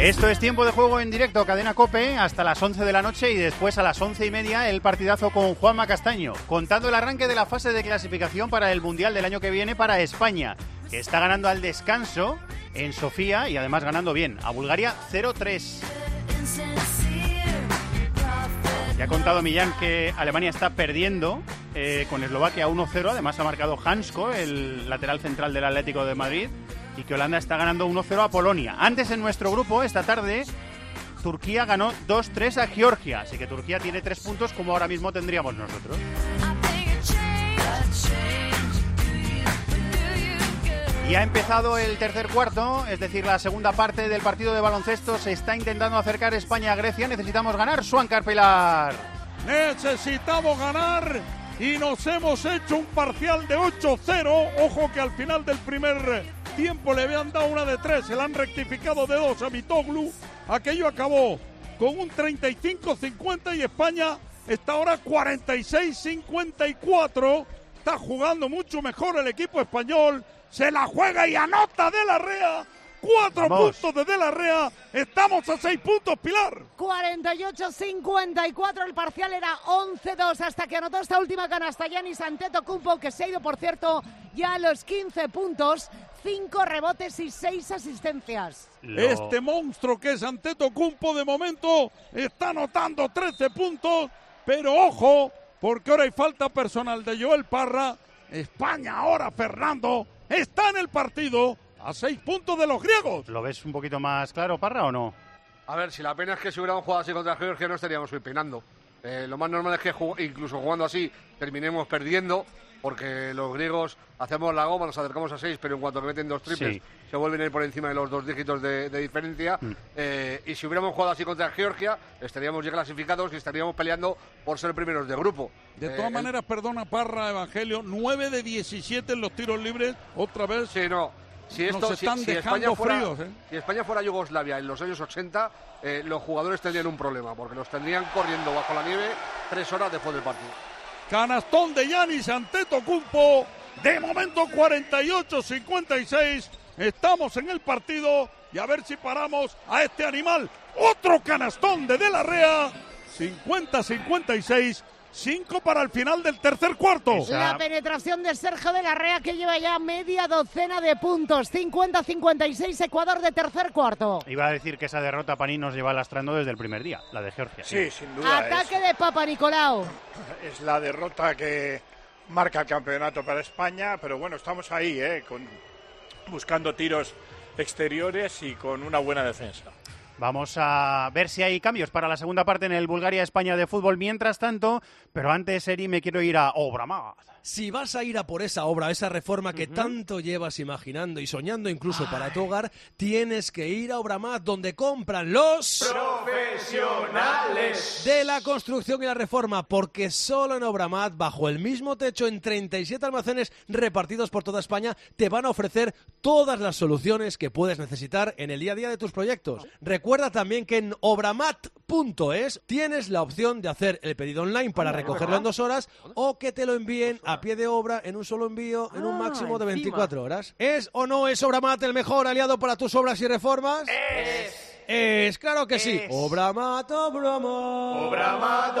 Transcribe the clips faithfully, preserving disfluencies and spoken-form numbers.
Esto es Tiempo de Juego en directo, Cadena COPE, hasta las once de la noche y después a las once y media el partidazo con Juanma Castaño, contando el arranque de la fase de clasificación para el Mundial del año que viene para España, que está ganando al descanso en Sofía y además ganando bien, a Bulgaria cero tres. Ya ha contado Millán que Alemania está perdiendo eh, con Eslovaquia uno cero, además ha marcado Hansko, el lateral central del Atlético de Madrid, y que Holanda está ganando uno cero a Polonia. Antes en nuestro grupo, esta tarde, Turquía ganó dos tres a Georgia, así que Turquía tiene tres puntos como ahora mismo tendríamos nosotros. Y ha empezado el tercer cuarto, es decir, la segunda parte del partido de baloncesto. Se está intentando acercar España a Grecia. Necesitamos ganar, Suancar Pilar. Necesitamos ganar y nos hemos hecho un parcial de ocho cero. Ojo que al final del primer tiempo le habían dado una de tres, se la han rectificado de dos a Mitoglu. Aquello acabó con un treinta y cinco cincuenta y España está ahora cuarenta y seis cincuenta y cuatro. Está jugando mucho mejor el equipo español. Se la juega y anota De la Rea. Cuatro Vamos. puntos de De la Rea. Estamos a seis puntos, Pilar. cuarenta y ocho cincuenta y cuatro. El parcial era once dos hasta que anotó esta última canasta Giannis Antetokounmpo, que se ha ido, por cierto, ya a los quince puntos. Cinco rebotes y seis asistencias. Lo... Este monstruo que es Antetokounmpo de momento está anotando trece puntos. Pero ojo, porque ahora hay falta personal de Joel Parra. España ahora, Fernando, está en el partido a seis puntos de los griegos. ¿Lo ves un poquito más claro, Parra, o no? A ver, si la pena es que si hubiéramos jugado así contra Georgia no estaríamos hoy peinando. Eh, lo más normal es que jug- incluso jugando así terminemos perdiendo, porque los griegos hacemos la goma, nos acercamos a seis, pero en cuanto que meten dos triples, sí, se vuelven a ir por encima de los dos dígitos de, de diferencia. Mm. Eh, y si hubiéramos jugado así contra Georgia, estaríamos ya clasificados y estaríamos peleando por ser primeros de grupo. De todas eh, maneras, el... perdona, Parra, Evangelio, nueve de diecisiete en los tiros libres, otra vez. Sí, no. Si esto, nos están si, si dejando España fuera, fríos, ¿eh? Si España fuera Yugoslavia en los años ochenta, eh, los jugadores tendrían un problema, porque los tendrían corriendo bajo la nieve tres horas después del partido. Canastón de Giannis Antetokounmpo, de momento cuarenta y ocho cincuenta y seis, estamos en el partido y a ver si paramos a este animal. Otro canastón de De la Rea, cincuenta cincuenta y seis, cinco para el final del tercer cuarto. La penetración de Sergio De la Rea, que lleva ya media docena de puntos. cincuenta cincuenta y seis, Ecuador de tercer cuarto. Iba a decir que esa derrota Pani nos lleva lastrando desde el primer día, la de Georgia. Sí, sin duda. Ataque es, de Papanicolau. Es la derrota que marca el campeonato para España, pero bueno, estamos ahí, ¿eh? Con, buscando tiros exteriores y con una buena defensa. Vamos a ver si hay cambios para la segunda parte en el Bulgaria-España de fútbol. Mientras tanto, pero antes, Eri, me quiero ir a Obramat. Si vas a ir a por esa obra, esa reforma que uh-huh. tanto llevas imaginando y soñando incluso Ay. para tu hogar, tienes que ir a Obramat, donde compran los profesionales de la construcción y la reforma, porque solo en Obramat, bajo el mismo techo, en treinta y siete almacenes repartidos por toda España, te van a ofrecer todas las soluciones que puedes necesitar en el día a día de tus proyectos. Recuerda también que en obramat punto es tienes la opción de hacer el pedido online para recogerlo en dos horas o que te lo envíen a pie de obra en un solo envío en un máximo de veinticuatro horas. ¿Es o no es Obramat el mejor aliado para tus obras y reformas? Es. Es, claro que es. sí. Obramat, Obramat. Obramat,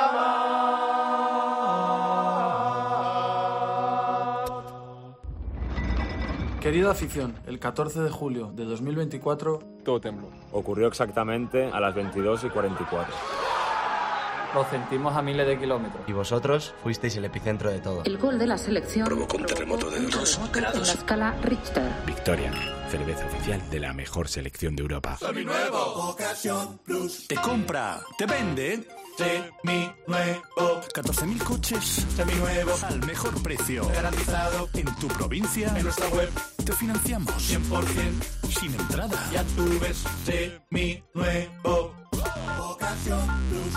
Obramat. Querida afición, el catorce de julio de dos mil veinticuatro... Todo tembló. Ocurrió exactamente a las veintidós y cuarenta y cuatro. Lo sentimos a miles de kilómetros. Y vosotros fuisteis el epicentro de todo. El gol de la selección provocó un terremoto de dos grados. En la escala Richter. Victoria, cerveza oficial de la mejor selección de Europa. Seminuevo, Ocasión Plus. Te compra, te vende. Seminuevo. catorce mil coches. Seminuevos. Al mejor precio. Garantizado. En tu provincia. En nuestra web. Te financiamos. cien por ciento. Sin entrada. Ya tú ves. Seminuevo. Ocasión Plus.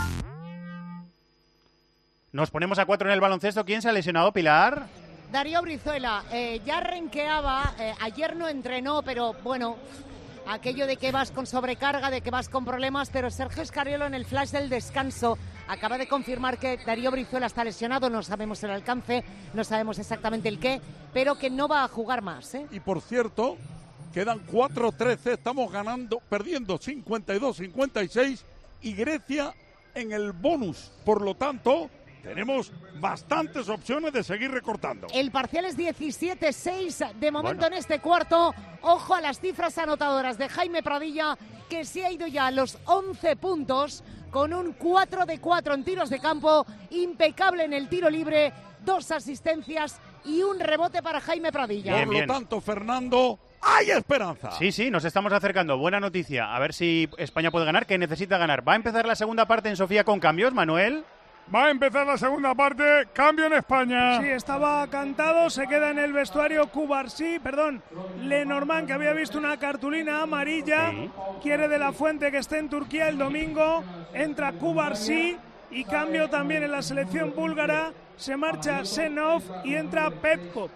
Nos ponemos a cuatro en el baloncesto. ¿Quién se ha lesionado, Pilar? Darío Brizuela. Eh, ya renqueaba. Eh, ayer no entrenó, pero bueno, aquello de que vas con sobrecarga, de que vas con problemas, pero Sergio Escariolo en el flash del descanso acaba de confirmar que Darío Brizuela está lesionado. No sabemos el alcance, no sabemos exactamente el qué, pero que no va a jugar más, ¿eh? Y por cierto, Quedan cuatro trece, estamos ganando, perdiendo cincuenta y dos cincuenta y seis y Grecia en el bonus. Por lo tanto, tenemos bastantes opciones de seguir recortando. El parcial es diecisiete seis de momento Bueno. en este cuarto. Ojo a las cifras anotadoras de Jaime Pradilla, que se ha ido ya a los once puntos con un cuatro de cuatro en tiros de campo, impecable en el tiro libre, dos asistencias y un rebote para Jaime Pradilla. Bien, Por bien. lo tanto, Fernando, hay esperanza. Sí, sí, nos estamos acercando. Buena noticia. A ver si España puede ganar, que necesita ganar. Va a empezar la segunda parte en Sofía con cambios, Manuel. Va a empezar la segunda parte, cambio en España. Sí, estaba cantado, se queda en el vestuario Cubarsí, perdón, Lenormand, que había visto una cartulina amarilla, Sí. quiere de la Fuente que esté en Turquía el domingo, entra Cubarsí y cambio también en la selección búlgara, se marcha Senov y entra Petkov.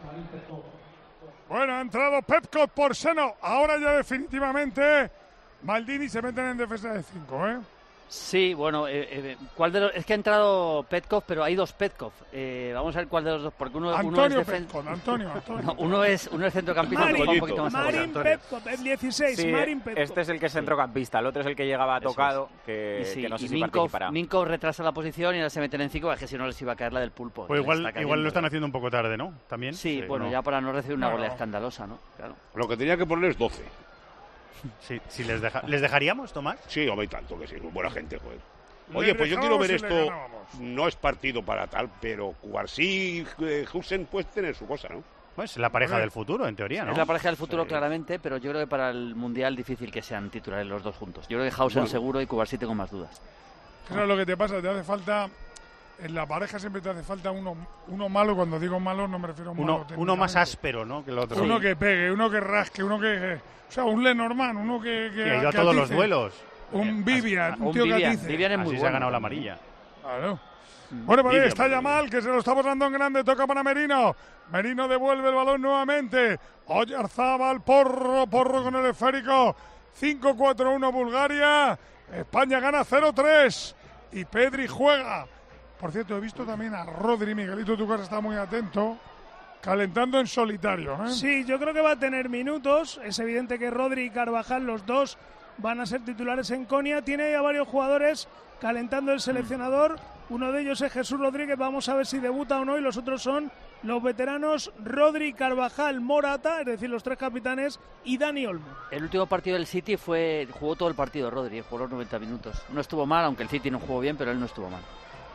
Bueno, ha entrado Petkov por Seno. Ahora ya definitivamente Maldini se meten en defensa de cinco, ¿eh? Sí, bueno, eh, eh, ¿cuál de los? Es que ha entrado Petkov, pero hay dos Petkov. Eh, vamos a ver cuál de los dos, porque uno, uno es Antonio defen- Petkov, Antonio, Antonio. No, uno es uno es centrocampista, Marin, que juega un poquito más Marin adelante. Petkov, el dieciséis, Sí, Marin Petkov. este es el que es centrocampista, el otro es el que llegaba tocado, que, Y sí, que no sé y si Minkov, participará. Minkov retrasa la posición y ahora se meten en cinco, es que si no les iba a caer la del pulpo. Pues Les igual, está cayendo. igual lo están haciendo un poco tarde, ¿no? También. Sí, bueno, no. ya para no recibir una No. goleada escandalosa, ¿no? Claro. Lo que tenía que poner es doce. Sí, si les, deja- ¿Les dejaríamos, Tomás? Sí, hombre, y tanto que sí, buena gente, joder. Le Oye, pues yo quiero ver dejábamos y le esto. ganábamos. No es partido para tal, pero Cubarsí y eh, Hussein puede tener su cosa, ¿no? Pues la pareja del futuro, en teoría, ¿no? Es la pareja del futuro, Sí. claramente, pero yo creo que para el Mundial difícil que sean titulares los dos juntos. Yo creo que Hausen Bueno. seguro y Cubarsí tengo más dudas. Eso es lo que te pasa, te hace falta, en la pareja siempre te hace falta uno, uno malo, cuando digo malo no me refiero a un Uno, malo uno más técnicamente. áspero, ¿no? Que el otro. Uno que pegue, uno que rasque, uno que... O sea, un Lenormand, uno que... que Que ha ido a todos los atice. duelos. Un Vivian, un un tío que Vivian. atice. Vivian es muy Así se bueno ha ganado la también. amarilla. Claro. Bueno, pues ahí Vivian, está muy Yamal, que se lo está pasando en grande, toca para Merino. Merino devuelve el balón nuevamente. Oyarzábal, Porro, Porro con el esférico. cinco cuatro uno Bulgaria. España gana cero tres. Y Pedri juega. Por cierto, he visto también a Rodri, Miguelito Tucas está muy atento, calentando en solitario, ¿eh? Sí, yo creo que va a tener minutos. Es evidente que Rodri y Carvajal, los dos, van a ser titulares en Konya. Tiene a varios jugadores calentando el seleccionador. Uno de ellos es Jesús Rodríguez. Vamos a ver si debuta o no. Y los otros son los veteranos Rodri, Carvajal, Morata, es decir, los tres capitanes, y Dani Olmo. El último partido del City fue jugó todo el partido Rodri, jugó los noventa minutos. No estuvo mal, aunque el City no jugó bien, pero él no estuvo mal.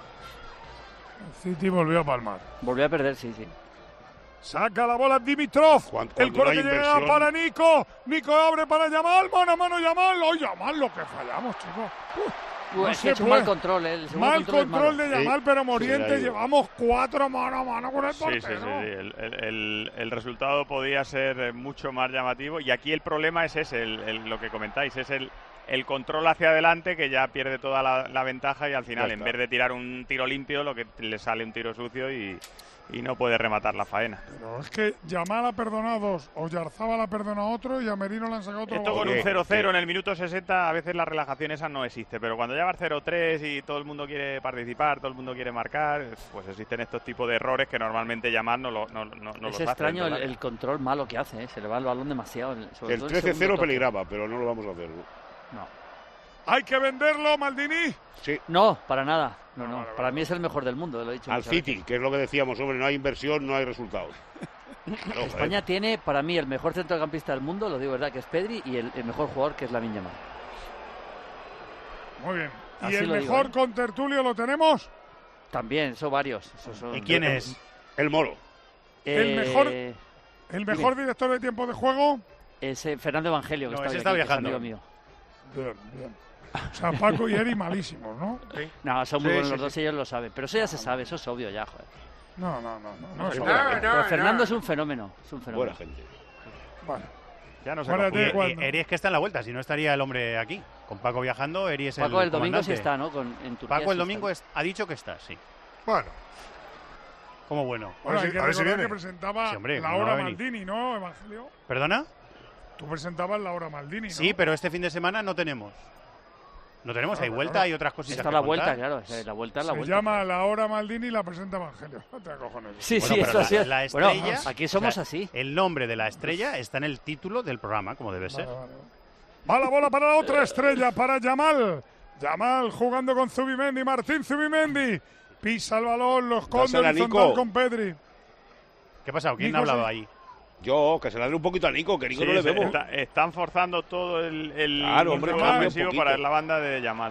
El City volvió a palmar. Volvió a perder, sí, sí. Saca la bola Dimitrov. Cuando, El cuando cuero no que hay llega inversión. para Nico. Nico abre para Yamal. Mano a mano Yamal. ¡Oh, Yamal! Lo que fallamos, chicos. Uh, Uh, no es se que ha hecho un puede. mal control, ¿eh? El segundo Mal control es control malo. de Yamal, Sí. pero Moriente Sí, ahí. llevamos cuatro mano a mano con el Sí, portero. sí, sí, sí. El, el- el- el resultado podía ser eh, mucho más llamativo y aquí el problema es ese, el- el- lo que comentáis, es el, el control hacia adelante que ya pierde toda la, la ventaja y al final Ya en está. vez de tirar un tiro limpio lo que le sale un tiro sucio y, y no puede rematar la faena. Pero es que Yamal ha perdonado dos, Oyarzábal ha perdonado otro y a Merino le han sacado otro Esto gol. con un Oye, cero cero que- en el minuto sesenta, a veces la relajación esa no existe, pero cuando ya va cero tres y todo el mundo quiere participar, todo el mundo quiere marcar, pues existen estos tipos de errores que normalmente llamar no, lo, no, no, no los Es hace extraño el, dentro del el control malo que hace, ¿eh? Se le va el balón demasiado. en- sobre El todo en trece cero segundo toque. peligraba, pero no lo vamos a hacer, ¿no? No. Hay que venderlo, Maldini. Sí. No, para nada. No, no. Para mí es el mejor del mundo, lo he dicho. Al muchas City, veces. que es lo que decíamos, hombre, no hay inversión, no hay resultados. Claro, España joder. tiene, para mí, el mejor centrocampista del mundo, lo digo verdad, que es Pedri, y el, el mejor jugador, que es Lamine Yamal. Muy bien. ¿Y Así el lo digo, mejor ¿eh? contertulio lo tenemos? También, eso varios. Eso son- ¿Y quién es? El Moro. El Eh, mejor- ¿El mejor director de tiempo de juego? Es eh, Fernando Evangelio, que No, está, ese hoy está aquí, que es viajando. amigo mío. Bien, bien. O sea, Paco y Eri malísimos, ¿no? No, son muy Sí, buenos sí, los dos, sí. ellos lo saben. Pero eso ya se sabe, eso es obvio ya, joder. No, no, no. no, no es Pero- obvio. pero Fernando es un fenómeno. Es un fenómeno. Buena gente. Vale. Ya no se Acuérdate confunde. cuando- Eri es que está en la vuelta, si no estaría el hombre aquí. Con Paco viajando, Eri es el Paco el domingo sí comandante. está, ¿no? Con, en Turquía Paco el sí domingo está. es- ha dicho que está, sí. Bueno. Como bueno. Bueno, hay que a ver si recordar viene. que presentaba Sí, hombre, la ¿cómo no va hora a venir? Maldini, ¿no, Evangelio? ¿Perdona? Tú presentabas la hora Maldini, ¿no? Sí, pero este fin de semana no tenemos. No tenemos ahí vuelta y otras cositas. Está que la contar. vuelta, claro. La vuelta es la Se vuelta. llama La Hora Maldini y la presenta Evangelio. No te acojones. Sí, Bueno, sí, pero eso la, sí. es. La Bueno, estrella, aquí somos o sea, así. El nombre de la estrella está en el título del programa, como debe ser. Vale, vale, vale. Va la bola para la otra estrella, para Yamal. Yamal jugando con Zubimendi, Martín Zubimendi. Pisa el balón, lo esconde Dásela, horizontal Nico. con Pedri. ¿Qué ha pasado? ¿Quién Nico, ha hablado sí. ahí? Yo, que se la dé un poquito a Nico, que Nico Sí, no le se- vemos. está- están forzando todo el, el Claro, hombre, juego cambia un ofensivo poquito. para la banda de Yamal.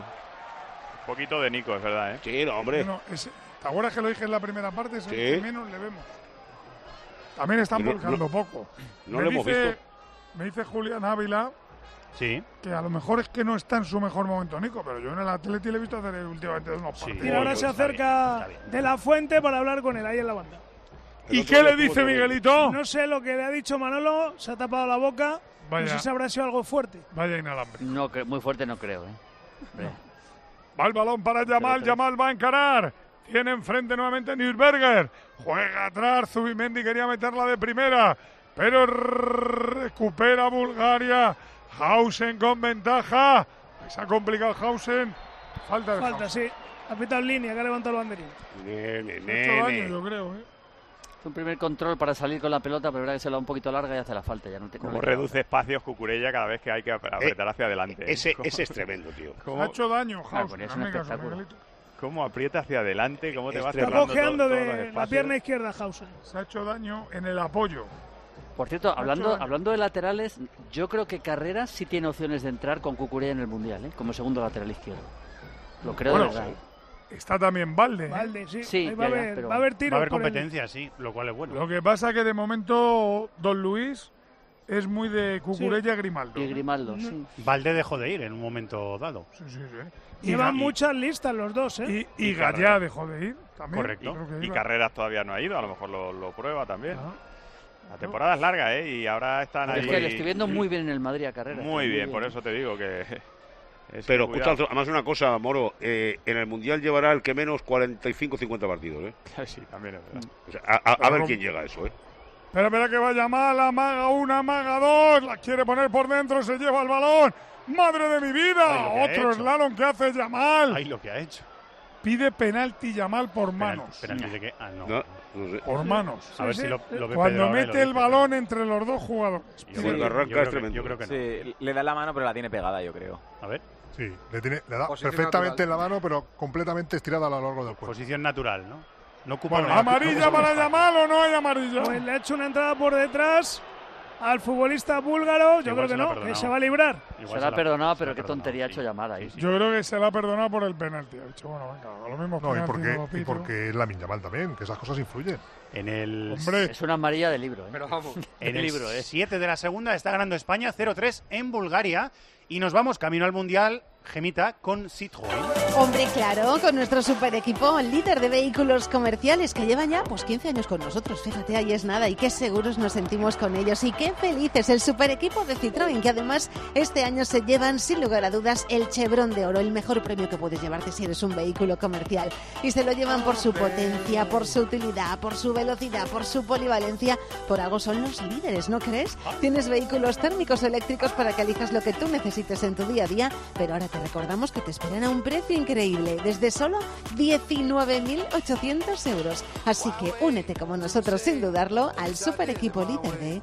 Un poquito de Nico, es verdad, ¿eh? Sí, no, hombre. Bueno, ese- ¿te acuerdas que lo dije en la primera parte? Es el Sí. que menos le vemos. También están Y no- volcando no- poco. no Me lo hemos dice- visto. Me dice Julián Ávila Sí. que a lo mejor es que no está en su mejor momento Nico, pero yo en el Atleti le he visto hacer últimamente unos Sí. partidos. Y ahora Oye, se está acerca bien, está bien. de la fuente para hablar con él ahí en la banda. ¿Y El qué otro le día dice estuvo terrible. Miguelito? No sé lo que le ha dicho Manolo, se ha tapado la boca. Vaya. No sé si habrá sido algo fuerte. Vaya inalambre. No, cre- muy fuerte no creo, ¿eh? Hombre. Va el balón para Yamal, Yamal va a encarar. Tiene enfrente nuevamente Nürnberger. Juega atrás, Zubimendi quería meterla de primera, pero recupera Bulgaria. Hausen con ventaja. Se ha complicado Hausen. Falta de Falta, Hausen. sí. Ha pitado en línea, que ha levantado el banderín. Nene, Ha hecho daño, nene. yo creo, ¿eh? Es un primer control para salir con la pelota, pero verdad que se la da un poquito larga y hace la falta. Ya no te, no Como le queda reduce espacios Cucurella cada vez que hay que ap- apretar hacia adelante. ¿eh? Ese, ¿Cómo- ese es tremendo, tío. Ha ¿Cómo, hecho daño Ah, Hausen. pues es un Hazme caso, espectáculo. Miguelito. cómo aprieta hacia adelante? ¿Cómo te va Está Está cerrando cojeando todo- todos los de la espacios? pierna izquierda Hausen. Se ha hecho daño en el apoyo. Por cierto, hablando, daño. hablando de laterales, yo creo que Carreras sí tiene opciones de entrar con Cucurella en el Mundial, ¿eh? Como segundo lateral izquierdo. Lo creo Bueno, de verdad. ¿eh? Está también Valde. ¿eh? Valde, sí. Sí, Ahí va, ya, a ya, haber, pero- va a haber tiros Va a haber por el- competencia, sí, lo cual es bueno. Lo que pasa que de momento Don Luis es muy de Cucurella Grimaldo. Y Grimaldo, sí. Valde dejó de ir en un momento dado. Sí, sí, sí. Llevan y, muchas listas los dos, ¿eh? y, y Y Gallá Carrera. dejó de ir también. Correcto. Creo que Y iba. Carreras todavía no ha ido, a lo mejor lo, lo prueba también. Ah. La temporada es larga, ¿eh? Y ahora están Pero ahí. es que le estoy viendo muy bien en el Madrid a Carreras. Muy bien, por eso te digo que. es Pero que cuidado. escucha, además una cosa, Moro, eh, en el Mundial llevará el que menos cuarenta y cinco cincuenta partidos, ¿eh? Sí, también es verdad. O sea, a, a- a Pero ver con- quién llega a eso, ¿eh? Espera, espera que vaya mal, amaga una, amaga dos, la quiere poner por dentro, se lleva el balón. ¡Madre de mi vida! Ay, lo que ha Otro hecho. slalom que hace Yamal. Ay, lo que ha hecho. Pide penalti Yamal por Penalti- manos. penalti de que- ah, no. No, no sé. Por manos. A ver Sí, si sí. lo, lo ve Cuando Pedro ahora y lo mete el dice. balón entre los dos jugadores. Yo Sí, creo cuando que- arranca yo creo es que- tremendo. Yo creo que no. Sí, le da la mano, pero la tiene pegada, yo creo. A ver, Sí, le, tiene, le da Posición perfectamente natural. en la mano, pero completamente estirada a lo largo del cuerpo. posición natural, ¿no? No ocupa Bueno, una- ¿amarilla para Yamal o no hay amarilla? Pues le ha hecho una entrada por detrás al futbolista búlgaro. Yo Igual creo se que la ha no, que perdonado. se va a librar. Igual Se la ha perdonado, se pero la qué ha perdonado, tontería ha sí. hecho llamar ahí. Sí, sí. Yo creo que se la ha perdonado por el penalti. Ha dicho, bueno, venga, lo mismo No, y penalti porque, no lo y pito. porque es la Yamal también, que esas cosas influyen. En el, Hombre, Es una amarilla de libro, ¿eh? Pero vamos. en el el libro, ¿eh? siete de la segunda está ganando España cero tres en Bulgaria. Y nos vamos camino al Mundial, Gemita, con Citroën. Hombre, claro, con nuestro super equipo, líder de vehículos comerciales que llevan ya pues quince años con nosotros. Fíjate, ahí es nada y qué seguros nos sentimos con ellos y qué felices el super equipo de Citroën, que además este año se llevan sin lugar a dudas el Chevron de Oro, el mejor premio que puedes llevarte si eres un vehículo comercial. Y se lo llevan por su potencia, por su utilidad, por su velocidad, por su polivalencia. Por algo son los líderes, ¿no crees? Tienes vehículos térmicos o eléctricos para que elijas lo que tú necesites en tu día a día, pero ahora te recordamos que te esperan a un precio increíble, desde solo diecinueve mil ochocientos euros. Así que únete como nosotros, sin dudarlo, al super equipo líder de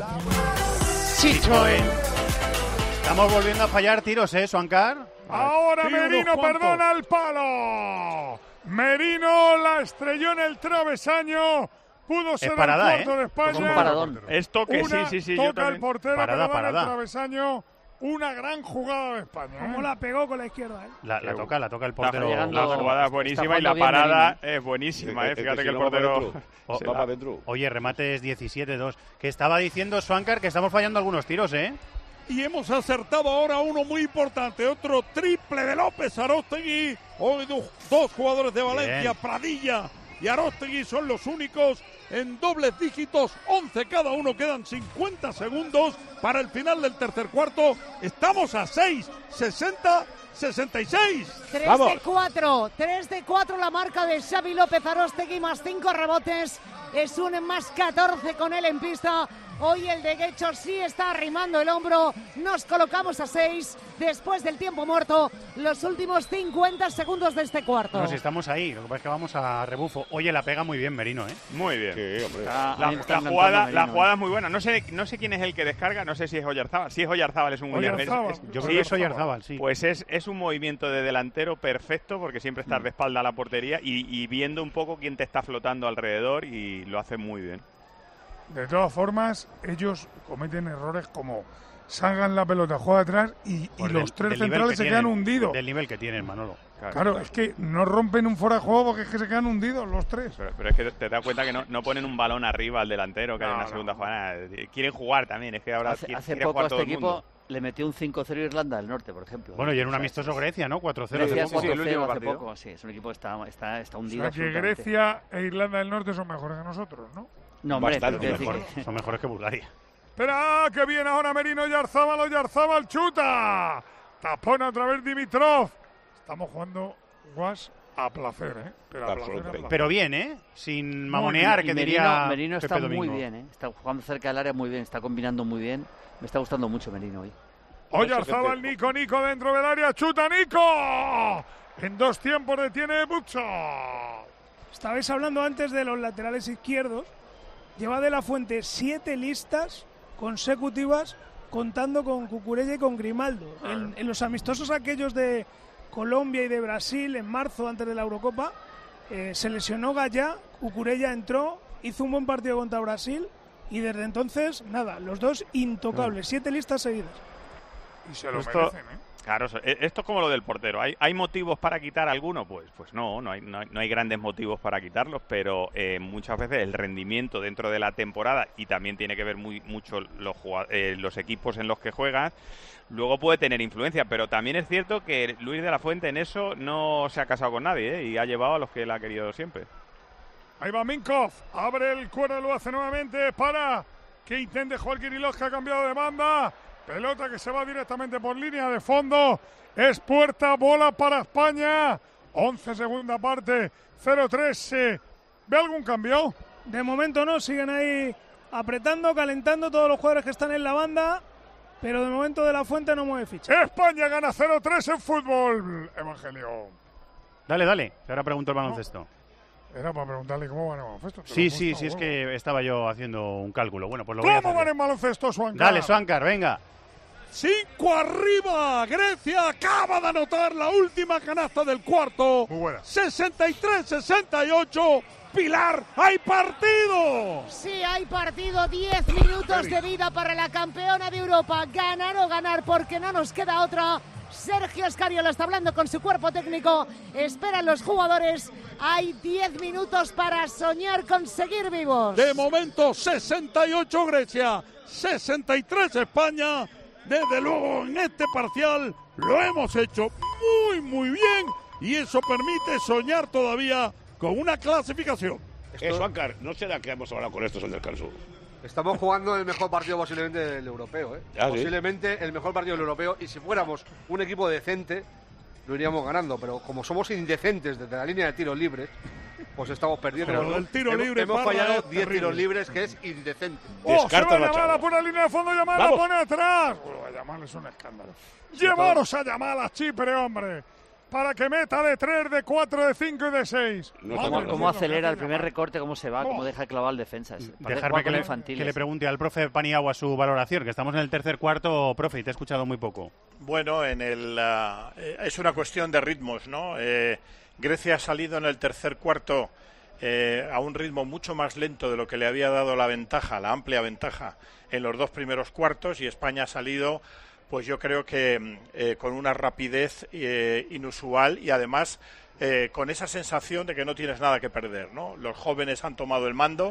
Citroën. Citroën. Estamos volviendo a fallar tiros, ¿eh, Suancar? ahora Sí, unos Merino cuantos. perdona el palo. Merino la estrelló en el travesaño. Pudo ser parada, el cuarto ¿eh? de España. Un paradón. Esto que sí, Una, sí, sí. Yo toca el también. portero, Parada, pero da en el parada. travesaño. Una gran jugada de España. ¿eh? Como la pegó con la izquierda, ¿eh? La, la Qué toca, la toca el La, portero. llegando- la jugada es está buenísima y jugando la bien parada Merino. es buenísima, Eh, ¿eh? eh, Fíjate que que el si no va para portero. adentro. Oh, se Va la- para adentro. Oye, remate es diecisiete dos. Que estaba diciendo Suancar que estamos fallando algunos tiros, ¿eh? Y hemos acertado ahora uno muy importante, otro triple de López Aróstegui. Hoy do- dos jugadores de Valencia, Bien. Pradilla y Aróstegui son los únicos en dobles dígitos, once cada uno, quedan cincuenta segundos para el final del tercer cuarto. Estamos a seis, sesenta, sesenta y seis. tres Vamos. de cuatro, tres de cuatro la marca de Xavi López Aróstegui, más cinco rebotes. Es un más catorce con él en pista. Hoy el de Guecho sí está arrimando el hombro. Nos colocamos a seis después del tiempo muerto. Los últimos cincuenta segundos de este cuarto. No, si estamos ahí, lo que pasa es que vamos a rebufo. Oye, la pega muy bien Merino, ¿eh? Muy bien. Sí, hombre. La, a mí me la está jugada, encantando la Merino, jugada ¿eh? es muy buena. No sé, no sé quién es el que descarga, no sé si es Oyarzábal. Si es Oyarzábal es un Oyarzábal. es- es- Yo sí, creo que es Oyarzábal, sí. Pues es, es un movimiento de delantero perfecto porque siempre estás de espalda a la portería y, y viendo un poco quién te está flotando alrededor y lo hace muy bien. De todas formas, ellos cometen errores como salgan la pelota, juega atrás y, y Pues los del- tres del nivel centrales que se tienen, quedan hundidos. Del nivel que tienen, Manolo. Claro, es que no rompen un fuera de juego porque es que se quedan hundidos los tres. Pero, pero es que te das cuenta que no, no ponen un balón arriba al delantero que hay No, en la no, segunda no. jugada. Quieren jugar también, es que ahora Hace, quiere, hace quiere poco jugar a todo este el mundo. equipo le metió un cinco cero Irlanda del Norte, por ejemplo. Bueno, y en un O sea, amistoso es- Grecia, ¿no? cuatro cero hace Grecia poco. sí, el último cuatro cero hace partido. poco, sí, es un equipo que está, está, está O hundido sea que absolutamente. Grecia e Irlanda del Norte son mejores que nosotros, ¿no? No, hombre, Bastante pero quiero decir Mejor- que- son mejores que Bulgaria. Espera, que viene ahora Merino Yarzábal, Oyarzábal chuta. Tapón otra vez Dimitrov. Estamos jugando guas a placer, ¿eh? Pero a placer, a Absolutamente. placer. Pero bien, ¿eh? Sin No, mamonear, y que Merino, diría Merino está Pepe muy Domingo. bien, ¿eh? Está jugando cerca del área muy bien, está combinando muy bien. Me está gustando mucho Merino hoy. Oyarzábal, Nico, Nico dentro del área, chuta Nico. En dos tiempos detiene Bucho. Estabais hablando antes de los laterales izquierdos. Lleva de la Fuente siete listas consecutivas contando con Cucurella y con Grimaldo. En, en los amistosos aquellos de Colombia y de Brasil en marzo antes de la Eurocopa, eh, se lesionó Gallá, Cucurella entró, hizo un buen partido contra Brasil y desde entonces, nada, los dos intocables, siete listas seguidas. Y se lo Esto- merecen, ¿eh? Claro, eso- e- esto es como lo del portero. ¿Hay, hay motivos para quitar alguno? Pues, pues no, no hay, no, hay, no hay grandes motivos para quitarlos, pero eh, muchas veces el rendimiento dentro de la temporada, y también tiene que ver muy mucho los, jugad- eh, los equipos en los que juegas, luego puede tener influencia, pero también es cierto que Luis de la Fuente en eso no se ha casado con nadie, ¿eh? Y ha llevado a los que él ha querido siempre. Ahí va Minkov, abre el cuero, lo hace nuevamente para que intente jugar Kirillov, que ha cambiado de banda. Pelota que se va directamente por línea de fondo. Es puerta, bola para España. once segunda parte, cero tres. ¿Ve algún cambio? De momento no, siguen ahí apretando, calentando todos los jugadores que están en la banda, pero de momento de la Fuente no mueve ficha. España gana cero tres en fútbol. Evangelio. Dale, dale, que ahora pregunto el baloncesto. Era para preguntarle cómo van en baloncesto. Te lo Sí, he sí, puesto, sí, es huevo. que estaba yo haciendo un cálculo. Bueno, pues lo voy a ¿Cómo van hacer. en baloncesto, Suancar? Dale, Swankar, venga. Cinco arriba. Grecia acaba de anotar la última canasta del cuarto. Muy buena. sesenta y tres sesenta y ocho. Pilar, hay partido. Sí, hay partido, diez minutos de vida para la campeona de Europa. Ganar o ganar, porque no nos queda otra. Sergio Escariolo está hablando con su cuerpo técnico. Esperan los jugadores. Hay diez minutos para soñar con seguir vivos. De momento, sesenta y ocho Grecia, sesenta y tres España. Desde luego, en este parcial lo hemos hecho muy, muy bien. Y eso permite soñar todavía con una clasificación. Eh, Suancar, ¿no será que hemos hablado con estos en descanso? Estamos jugando el mejor partido posiblemente del europeo, ¿eh? Ah, ¿sí? Posiblemente el mejor partido del europeo. Y si fuéramos un equipo decente, lo iríamos ganando. Pero como somos indecentes desde la línea de tiros libres, pues estamos perdiendo. Pero el tiro hemos, libre, hemos Parra, fallado es diez terrible. tiros libres, que es indecente. ¡Oh, se va Descarta a la llamar chava. por la línea de fondo! ¡Yamal la Vamos. pone atrás! Bueno, a Yamal es un escándalo. ¡Llevaros a Yamal a Chipre, hombre! Para que meta de tres, de cuatro, de cinco y de seis. No Madre está ¿Cómo, mal. cómo mía, lo que acelera hace el primer Yamal. recorte, cómo se va, cómo Oh. deja de clavar defensas? Parece Dejarme jugar que con le, infantiles. que le pregunte al profe Paniagua su valoración, que estamos en el tercer cuarto, profe, y te he escuchado muy poco. Bueno, en el, ah, eh, es una cuestión de ritmos, ¿no? Eh, Grecia ha salido en el tercer cuarto eh, a un ritmo mucho más lento de lo que le había dado la ventaja, la amplia ventaja en los dos primeros cuartos, y España ha salido, pues yo creo que eh, con una rapidez eh, inusual y además eh, con esa sensación de que no tienes nada que perder, ¿no? Los jóvenes han tomado el mando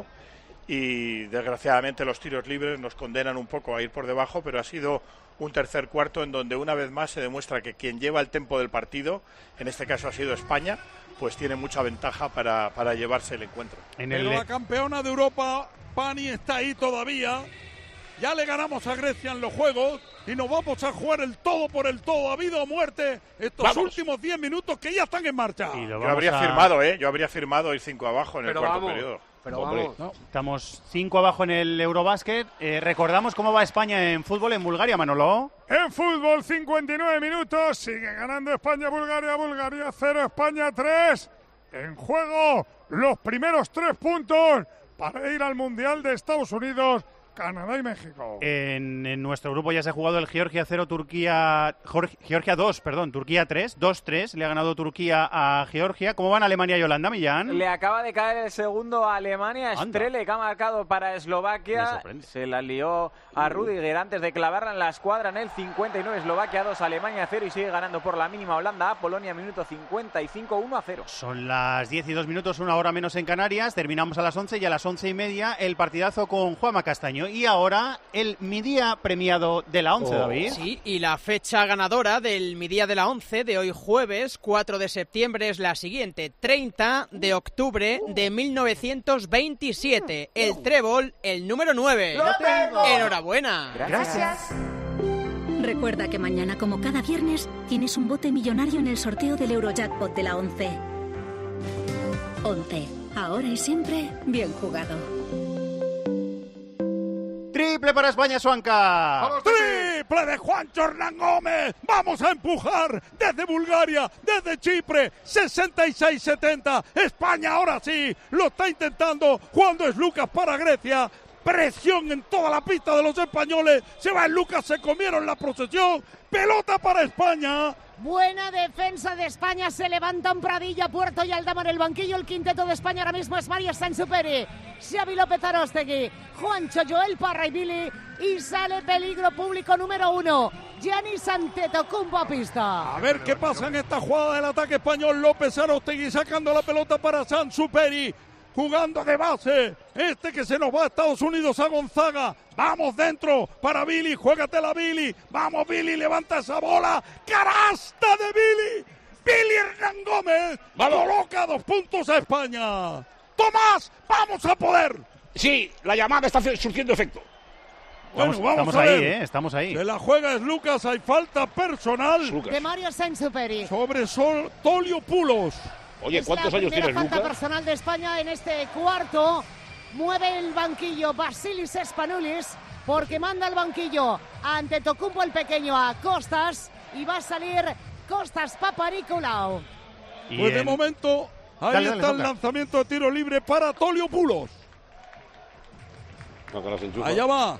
y desgraciadamente los tiros libres nos condenan un poco a ir por debajo, pero ha sido un tercer cuarto en donde una vez más se demuestra que quien lleva el tempo del partido, en este caso ha sido España, pues tiene mucha ventaja para, para llevarse el encuentro. En Pero el, la campeona de Europa, Pani, está ahí todavía. Ya le ganamos a Grecia en los juegos y nos vamos a jugar el todo por el todo, a vida o muerte, estos Vamos. últimos diez minutos que ya están en marcha. y lo Yo vamos habría a- firmado, ¿eh? Yo habría firmado ir cinco abajo en el Pero cuarto vamos, periodo. Pero Hombre, vamos, No. Estamos cinco abajo en el Eurobásquet. Eh, recordamos cómo va España en fútbol en Bulgaria, Manolo. En fútbol, cincuenta y nueve minutos. Sigue ganando España, Bulgaria, Bulgaria cero, España tres. En juego los primeros tres puntos para ir al Mundial de Estados Unidos, Canadá y México. En, en nuestro grupo ya se ha jugado el Georgia cero, Turquía... Jorge- Georgia dos, perdón, Turquía tres, dos tres. Le ha ganado Turquía a Georgia. ¿Cómo van Alemania y Holanda, Millán? Le acaba de caer el segundo a Alemania. Anda. Strele que ha marcado para Me Eslovaquia. sorprende. Se la lió a Rudiger antes de clavarla en la escuadra en el cincuenta y nueve. Eslovaquia dos, Alemania cero y sigue ganando por la mínima Holanda a Polonia, minuto cincuenta y cinco, uno a cero. Son las diez y dos minutos, una hora menos en Canarias. Terminamos a las once y a las once y media el partidazo con Juanma Castaño. Y ahora el mi día premiado de la once, Oh. David. Sí, y la fecha ganadora del mi día de la once de hoy jueves, cuatro de septiembre, es la siguiente: treinta de octubre de mil novecientos veintisiete. El trébol, el número nueve. ¡Lo tengo! ¡Enhorabuena! Gracias. Recuerda que mañana, como cada viernes, tienes un bote millonario en el sorteo del Eurojackpot de la once. once. Ahora y siempre, bien jugado. Triple para España, Suanca. Triple de Juancho Hernán Gómez. Vamos a empujar desde Bulgaria, desde Chipre. sesenta y seis setenta. España ahora sí lo está intentando. Cuando es Lucas para Grecia. Presión en toda la pista de los españoles. Se va el Lucas, se comieron la posesión. Pelota para España. Buena defensa de España, se levantan Pradilla, Puerto y Aldama en el banquillo. El quinteto de España ahora mismo es María Sansuperi, Xavi López Aróstegui, Juancho, Joel Parra y Billy. Y sale peligro público número uno, Giannis Antetokounmpo a pista. A ver qué pasa en esta jugada del ataque español. López Aróstegui sacando la pelota para Sansuperi. Jugando de base, este que se nos va a Estados Unidos a Gonzaga. Vamos dentro para Billy, juégatela Billy. Vamos Billy, levanta esa bola. ¡Carasta de Billy! Billy Hernán Gómez coloca dos puntos a España. Tomás, vamos a poder. Sí, la llamada está surtiendo efecto. Vamos, Bueno, vamos estamos a ahí, ver. ¿eh? Estamos ahí. Se la juega es Lucas, hay falta personal De Mario Sansuperi. sobre Sol Tolio Pulos. Oye, ¿cuántos años tienes, falta Lucas? personal de España en este cuarto. Mueve el banquillo Basilis Spanulis porque manda el banquillo a Antetokounmpo el pequeño a Costas y va a salir Costas Papanikolaou. Y Pues de en- momento, ahí Dale, dale, está el Soca. lanzamiento de tiro libre para Tolio Pulos. No, que no se enchufa. Allá va.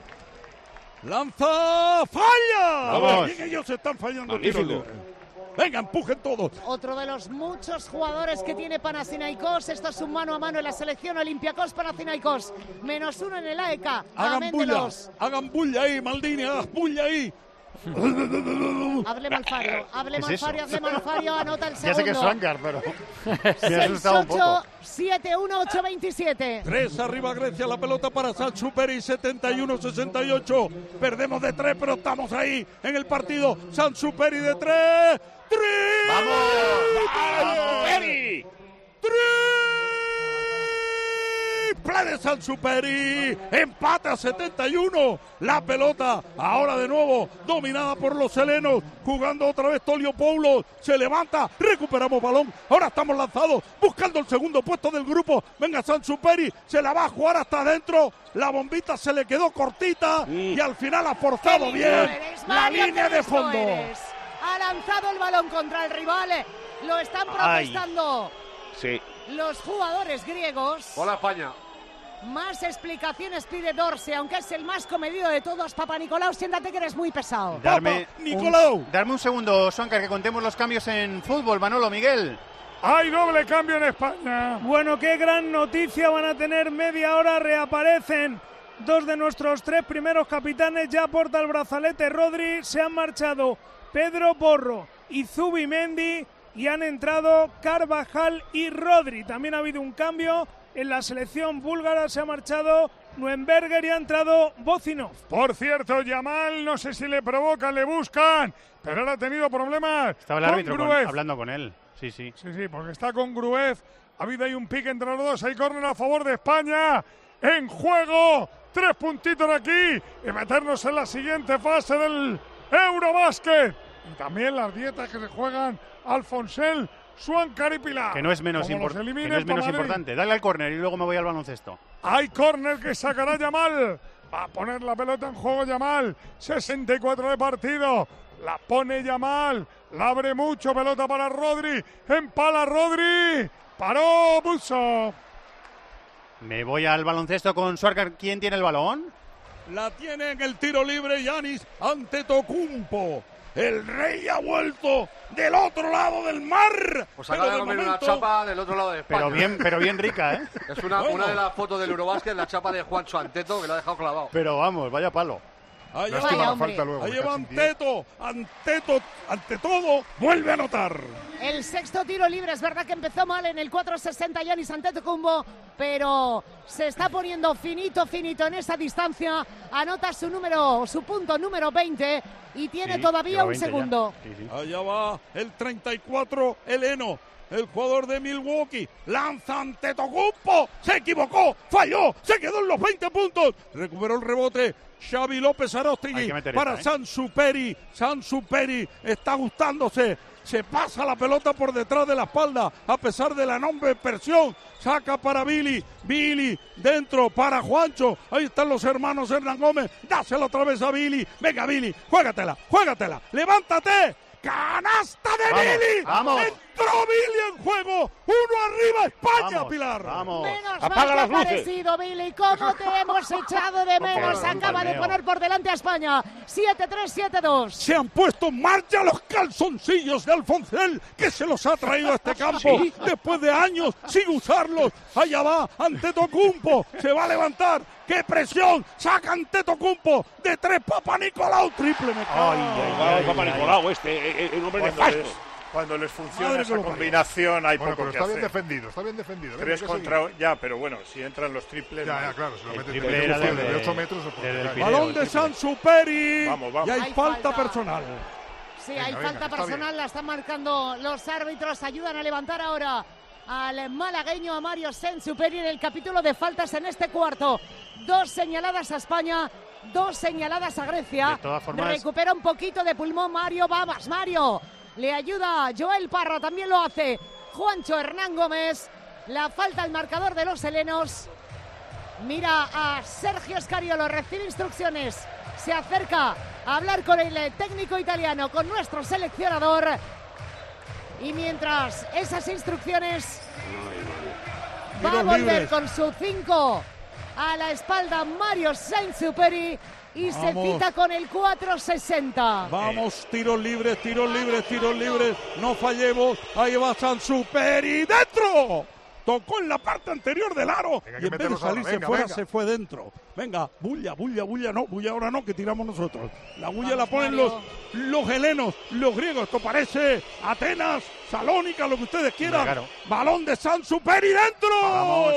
Lanza. ¡Falla! Vamos. Bien, ellos están fallando el Magnífico. tiro libre. Venga, empujen todos. Otro de los muchos jugadores que tiene Panathinaikos. Esto es un mano a mano en la selección Olympiacos Panathinaikos. Menos uno en el A E K. Hagan Amén de bulla. los. Hagan bulla ahí, Maldini. Hagan bulla ahí. Hable Malfario, hable ¿Qué es Malfario, eso? hable Malfario, anota el Ya segundo. sé que es Swankar, pero me ha asustado un seis poco. ocho siete uno ocho veintisiete. Tres arriba Grecia, la pelota para Sansuperi, setenta y uno sesenta y ocho. Perdemos de tres, pero estamos ahí en el partido. Sansuperi de tres. ¡Tres! ¡Vamos! ¡Sansuperi! Triple de Sansuperi, empate a setenta y uno. La pelota ahora de nuevo dominada por los helenos, jugando otra vez Tolio Poulos, se levanta, recuperamos balón, ahora estamos lanzados, buscando el segundo puesto del grupo. Venga Sansuperi, se la va a jugar hasta adentro, la bombita se le quedó cortita y al final ha forzado Qué bien listo eres, la Mario, línea qué de listo fondo. eres. Ha lanzado el balón contra el rival, lo están protestando Sí. los jugadores griegos. Hola España. Más explicaciones pide Dorse, aunque es el más comedido de todos. Papanikolaou, siéntate que eres muy pesado. Darme Nicolau. un, darme un segundo, Swankar, que contemos los cambios en fútbol. Manolo, Miguel. Hay doble cambio en España. Bueno, qué gran noticia, van a tener media hora, reaparecen dos de nuestros tres primeros capitanes, ya porta el brazalete Rodri, se han marchado Pedro Porro y Zubimendi y han entrado Carvajal y Rodri. También ha habido un cambio en la selección búlgara, se ha marchado Nuenberger y ha entrado Bocinov. Por cierto, Yamal, no sé si le provocan, le buscan, pero ahora ha tenido problemas. Estaba el con árbitro con- Gruev. hablando con él. Sí, sí. Sí, sí, porque está con Gruev. Ha habido ahí un pique entre los dos. Hay córner a favor de España. En juego. Tres puntitos aquí. Y meternos en la siguiente fase del Eurobásquet. Y también las dietas que se juegan Alfonsel Suáncar y Pilar. Que no es menos, Como impor- los eliminen, que no es menos pa' Madrid. importante. Dale al córner y luego me voy al baloncesto. Hay córner que sacará Yamal. Va a poner la pelota en juego Yamal. sesenta y cuatro de partido. La pone Yamal. La abre mucho. Pelota para Rodri. Empala Rodri. Paró Buso. Me voy al baloncesto con Suárez. ¿Quién tiene el balón? La tiene en el tiro libre Giannis Antetokounmpo. El rey ha vuelto del otro lado del mar. Pues acaba de comer una chapa del otro lado de España. Pero bien, pero bien rica, ¿eh? Es una, Bueno. una de las fotos del Eurobásquet, la chapa de Juancho Anteto, que lo ha dejado clavado. Pero vamos, vaya palo. Ahí No va, estima la falta luego. ahí me va cacho en diez. Anteto. Anteto, ante todo, vuelve a anotar. El sexto tiro libre, es verdad que empezó mal en el cuatro sesenta Giannis Antetokounmpo, pero se está poniendo finito, finito en esa distancia. Anota su número, su punto número veinte y tiene Sí, todavía lleva un veinte ya. segundo. Sí, sí. Allá va el treinta y cuatro, Eleno, el jugador de Milwaukee. Lanza Antetokounmpo, se equivocó, falló, se quedó en los veinte puntos. Recuperó el rebote Xavi López Hay Aróstegui que meter para esta, ¿eh? Sansuperi. Sansuperi está gustándose. Se pasa la pelota por detrás de la espalda a pesar de la enorme presión. Saca para Billy. Billy dentro para Juancho. Ahí están los hermanos Hernán Gómez. Dáselo otra vez a Billy. Venga, Billy. Juégatela. Juégatela. Levántate. Canasta de Vamos, Billy. vamos. Entró Billy en juego. Uno arriba España, Vamos, Pilar. vamos. Menos Apaga mal que las ha luces. aparecido, Billy. ¿Cómo te hemos echado de menos? Por Acaba de palmeo. poner por delante a España. siete tres, siete dos. Se han puesto en marcha los calzoncillos de Alfoncel, que se los ha traído a este campo después de años sin usarlos. Allá va Antetokounmpo, se va a levantar. ¡Qué presión! Saca Antetokounmpo de tres. Papa Nicolau, triple me cago. Ay, ay, Ay, ay, Papá ay, Nicolau, este, eh, eh, un hombre Cuando nefasto. les, cuando les funciona Madre que esa lo parió. combinación hay Bueno, poco pero que está bien hacer. defendido, está bien defendido. Venga, Tres hay que contra... seguir. Ya, pero bueno, si entran los triples... Ya, no. ya, claro, se lo El mete triple de era de desde- ocho metros. o por desde el ahí. Pireo. Balón de Sansuperi. Vamos, vamos. Y hay, Hay falta, falta. personal. Sí, Venga, hay venga, falta está personal, bien. la están marcando los árbitros. Ayudan a levantar ahora al malagueño, a Mario Sansuperi, en el capítulo de faltas en este cuarto. Dos señaladas a España, dos señaladas a Grecia. De todas formas- Recupera un poquito de pulmón Mario. Vamos, Mario. Le ayuda Joel Parra, también lo hace Juancho Hernán Gómez. La falta al marcador de los helenos. Mira a Sergio Scariolo, recibe instrucciones. Se acerca a hablar con el técnico italiano, con nuestro seleccionador. Y mientras esas instrucciones, va a Tiros volver libres. con su cinco a la espalda Mario Sansuperi y se Vamos. cita con el cuatro sesenta. Vamos, tiros libres, tiros libres, tiros libres. No fallemos. Ahí va Sansuperi. ¡Dentro! Tocó en la parte anterior del aro. Venga, Y que en vez de meterlos ahora. salirse Venga, fuera, venga. se fue dentro. Venga, bulla, bulla, bulla. No, bulla ahora no, que tiramos nosotros. La bulla Vamos, la ponen Mario. los, los helenos, los griegos. Esto parece Atenas, Salónica, lo que ustedes quieran. Claro. Balón de Sansuperi dentro. Vamos.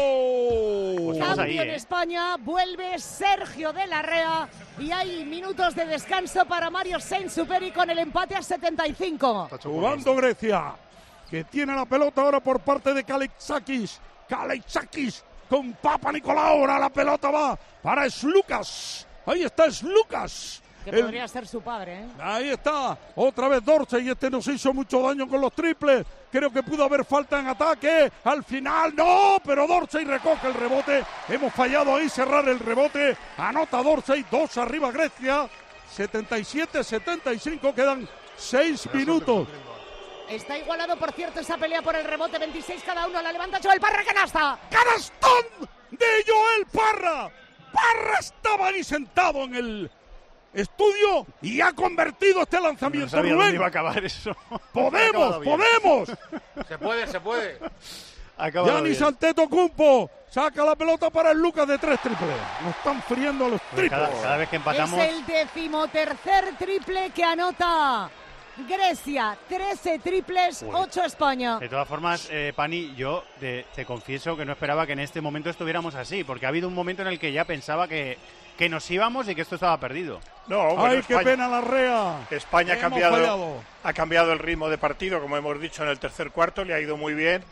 Pues estamos Cambio ahí, en ¿eh? España, vuelve Sergio de la Rea y hay minutos de descanso para Mario Sansuperi con el empate a setenta y cinco. Está hecho Jugando Grecia, que tiene la pelota ahora por parte de Kalexakis. Kalexakis con Papa Nicolau. Ahora la pelota va para Slukas. Ahí está Slukas. Que El- podría ser su padre, ¿eh? Ahí está, otra vez Dorsey, y este nos hizo mucho daño con los triples. Creo que pudo haber falta en ataque. Al final, no, pero Dorsey recoge el rebote. Hemos fallado ahí cerrar el rebote. Anota Dorsey, dos arriba Grecia. setenta y siete setenta y cinco, quedan seis minutos. Está igualado, por cierto, esa pelea por el rebote. veintiséis cada uno. La levanta Joel Parra, canasta. ¡Canastón de Joel Parra! Parra estaba ahí sentado en el estudio y ha convertido este No lanzamiento. sabía dónde Rubén, iba a acabar eso. podemos, Ha acabado bien. podemos. Se puede, se puede. Ha acabado Giannis bien. Antetokounmpo saca la pelota para el Lucas de tres triples. Nos están friendo los Pues triples. cada, cada vez que empatamos... Es el decimotercer triple que anota Grecia. trece triples, Uy. ocho España. De todas formas, eh, Pani, yo te, te confieso que no esperaba que en este momento estuviéramos así, porque ha habido un momento en el que ya pensaba que, que nos íbamos y que esto estaba perdido. No, bueno, Ay, qué España- pena la Rea. España ha Hemos cambiado, fallado. ha cambiado el ritmo de partido, como hemos dicho en el tercer cuarto, le ha ido muy bien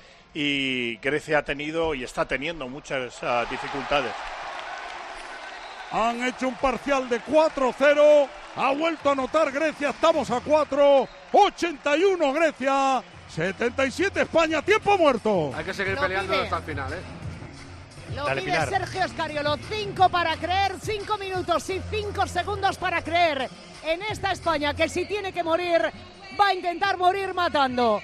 y Grecia ha tenido y está teniendo muchas ah, dificultades. Han hecho un parcial de cuatro cero. Ha vuelto a anotar Grecia. Estamos a cuatro. ochenta y uno Grecia. setenta y siete España, tiempo muerto. Hay que seguir Lo peleando pide. hasta el final, ¿eh? Lo Dale, pide Pilar. Sergio Escariolo. Cinco para creer, cinco minutos y cinco segundos para creer en esta España que si tiene que morir, va a intentar morir matando.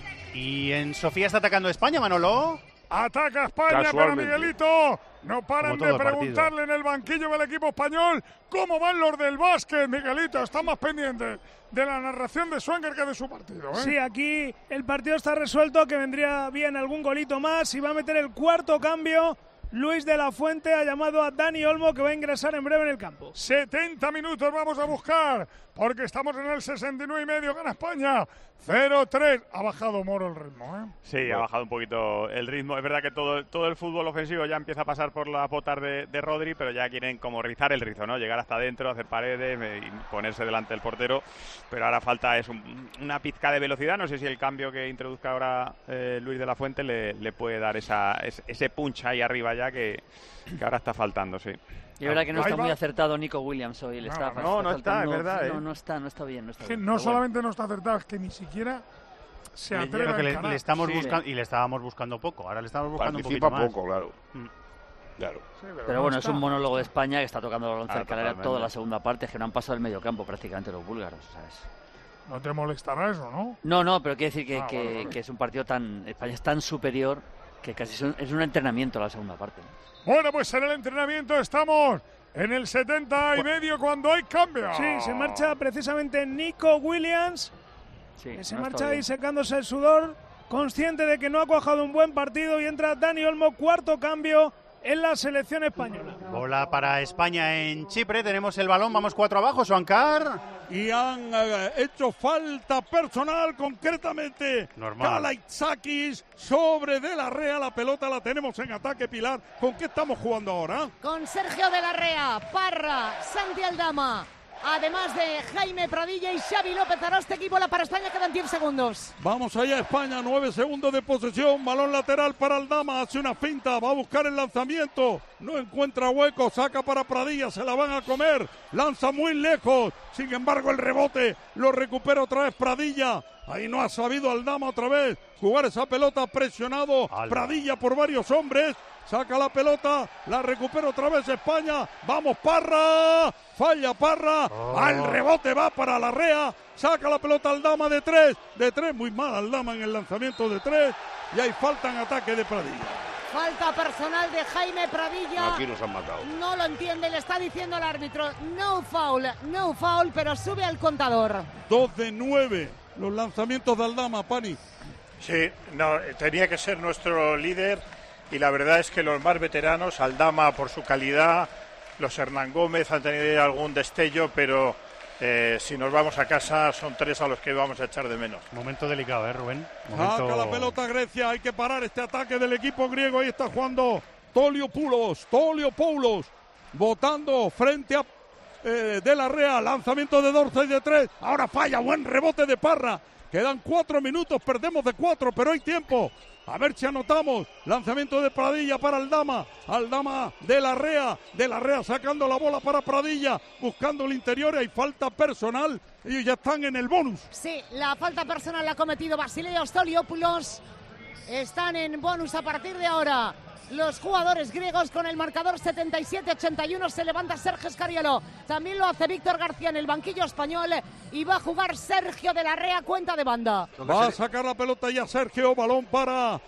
Y en Sofía está atacando España, Manolo. Ataca España, pero Casualmente. Miguelito, no paran Como de todo el preguntarle en el banquillo del equipo español cómo van los del básquet, Miguelito. Está más pendiente de la narración de Swenger que de su partido, ¿eh? Sí, aquí el partido está resuelto, que vendría bien algún golito más y va a meter el cuarto cambio. Luis de la Fuente ha llamado a Dani Olmo, que va a ingresar en breve en el campo. setenta minutos vamos a buscar, porque estamos en el sesenta y nueve y medio, gana España. cero tres. Ha bajado Moro el ritmo, ¿eh? Sí, ha bajado un poquito el ritmo. Es verdad que todo, todo el fútbol ofensivo ya empieza a pasar por las botas de, de Rodri, pero ya quieren como rizar el rizo, ¿no? Llegar hasta adentro, hacer paredes eh, y ponerse delante del portero. Pero ahora falta es un- una pizca de velocidad. No sé si el cambio que introduzca ahora eh, Luis de la Fuente le, le puede dar esa, ese, ese punch ahí arriba ya que, que ahora está faltando, sí. Y es verdad que no Ahí está va. muy acertado Nico Williams hoy. Le No, está, no, no está, es faltando- verdad, No, ¿eh? no está, no está bien. No está Es que bien. no Pero bueno. solamente no está acertado, es que ni siquiera se Le- atreve creo que a le, encarar. le estamos Sí. buscando y le estábamos buscando poco. Ahora le estamos buscando Participa un poquito más. poco, claro. Mm. Claro. Sí, Pero no bueno, es está. un monólogo de España que está tocando el balón Ah, cerca del área totalmente. toda la segunda parte, que no han pasado el medio campo prácticamente los búlgaros, ¿sabes? No te molestará eso, ¿no? No, no, pero quiere decir que, Ah, que, vale, vale. que es un partido tan... España es tan superior que casi son- es un entrenamiento la segunda parte. Bueno, pues en el entrenamiento estamos en el setenta y medio cuando hay cambio. Sí, se marcha precisamente Nico Williams, Sí, que se no está marcha ahí bien. secándose el sudor, consciente de que no ha cuajado un buen partido, y entra Dani Olmo, cuarto cambio en la selección española. Bola para España en Chipre. Tenemos el balón. Vamos cuatro abajo, Suancar. Y han eh, hecho falta personal, concretamente Normal. Kalaitzakis sobre De la Rea. La pelota la tenemos en ataque, Pilar. ¿Con qué estamos jugando ahora? Con Sergio de la Rea, Parra, Santi Aldama, además de Jaime Pradilla y Xavi López Aroste. Bola para España, quedan diez segundos. Vamos allá, España, nueve segundos de posesión, balón lateral para Aldama, hace una finta, va a buscar el lanzamiento, no encuentra hueco, saca para Pradilla, se la van a comer, lanza muy lejos, sin embargo el rebote lo recupera otra vez Pradilla, ahí no ha sabido Aldama otra vez jugar esa pelota, presionado Alba. Pradilla por varios hombres, saca la pelota, la recupera otra vez España, vamos Parra, falla Parra, Oh. al rebote va para la Rea, saca la pelota Aldama de tres, de tres, muy mal Aldama en el lanzamiento de tres, y hay falta en ataque de Pradilla. Falta personal de Jaime Pradilla. Aquí nos han matado. No lo entiende, le está diciendo el árbitro. No foul, no foul, pero sube al contador. dos de nueve, los lanzamientos de Aldama, Pani. Sí, no, tenía que ser nuestro líder y la verdad es que los más veteranos, Aldama por su calidad, los Hernán Gómez han tenido algún destello, pero eh, si nos vamos a casa son tres a los que vamos a echar de menos. Momento delicado, ¿eh, Rubén? Momento... Saca la pelota Grecia, hay que parar este ataque del equipo griego, ahí está jugando Toliopoulos, Toliopoulos, votando frente a eh, De la Rea, lanzamiento de Dorsey de tres, ahora falla, buen rebote de Parra, quedan cuatro minutos, perdemos de cuatro, pero hay tiempo, a ver si anotamos, lanzamiento de Pradilla para Aldama, Aldama De la Rea, De la Rea sacando la bola para Pradilla, buscando el interior, hay falta personal, ellos ya están en el bonus. Sí, la falta personal la ha cometido Basileos Toliopoulos. Están en bonus a partir de ahora. Los jugadores griegos con el marcador setenta y siete ochenta y uno. Se levanta Sergio Escariolo. También lo hace Víctor García en el banquillo español. Y va a jugar Sergio de la Rea, cuenta de banda. Va a sacar la pelota ya Sergio. Balón para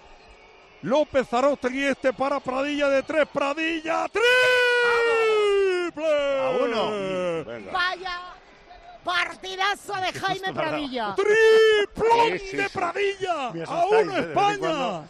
López Arostegui. Este para Pradilla de tres. Pradilla. ¡Triple! A uno. Venga. Vaya partidazo de Jaime Pradilla. ¡Triplón Sí, sí, de sí. Pradilla! Me ¡A asustáis, uno eh, de vez en España! cuando.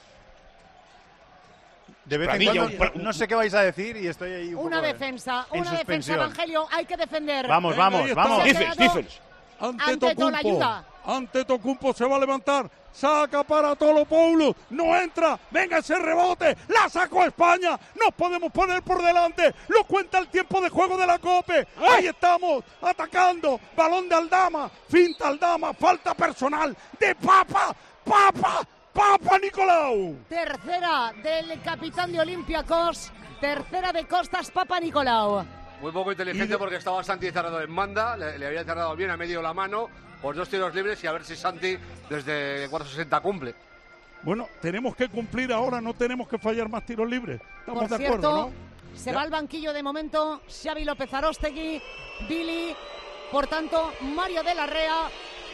De vez en Pradilla, cuando, un par- no sé qué vais a decir y estoy ahí un Una poco, eh, defensa, en una defensa, suspensión. Evangelio. Hay que defender. Vamos, Venga, ahí vamos, está. vamos. Dice- Defense, defense. Ante Ante Tola, Tocumpo. ayuda. Ante Tocumpo se va a levantar. Saca para Tolopoulos. No entra. Venga ese rebote. La sacó España. Nos podemos poner por delante. Lo cuenta el tiempo de juego de la Cope. Ahí estamos. Atacando. Balón de Aldama. Finta Aldama. Falta personal de Papa. Papa. Papa Nicolau. Tercera del capitán de Olympiacos. Tercera de Costas Papa Nicolau. Muy poco inteligente porque estaba bastante cerrado en banda, le, le había cerrado bien a medio la mano Pues dos tiros libres y a ver si Santi desde cuatro sesenta cumple. Bueno, tenemos que cumplir ahora, no tenemos que fallar más tiros libres. Estamos Por de cierto, acuerdo, ¿no? se Ya. va al banquillo de momento Xavi López Aróstegui, Billy, por tanto, Mario de la Rea.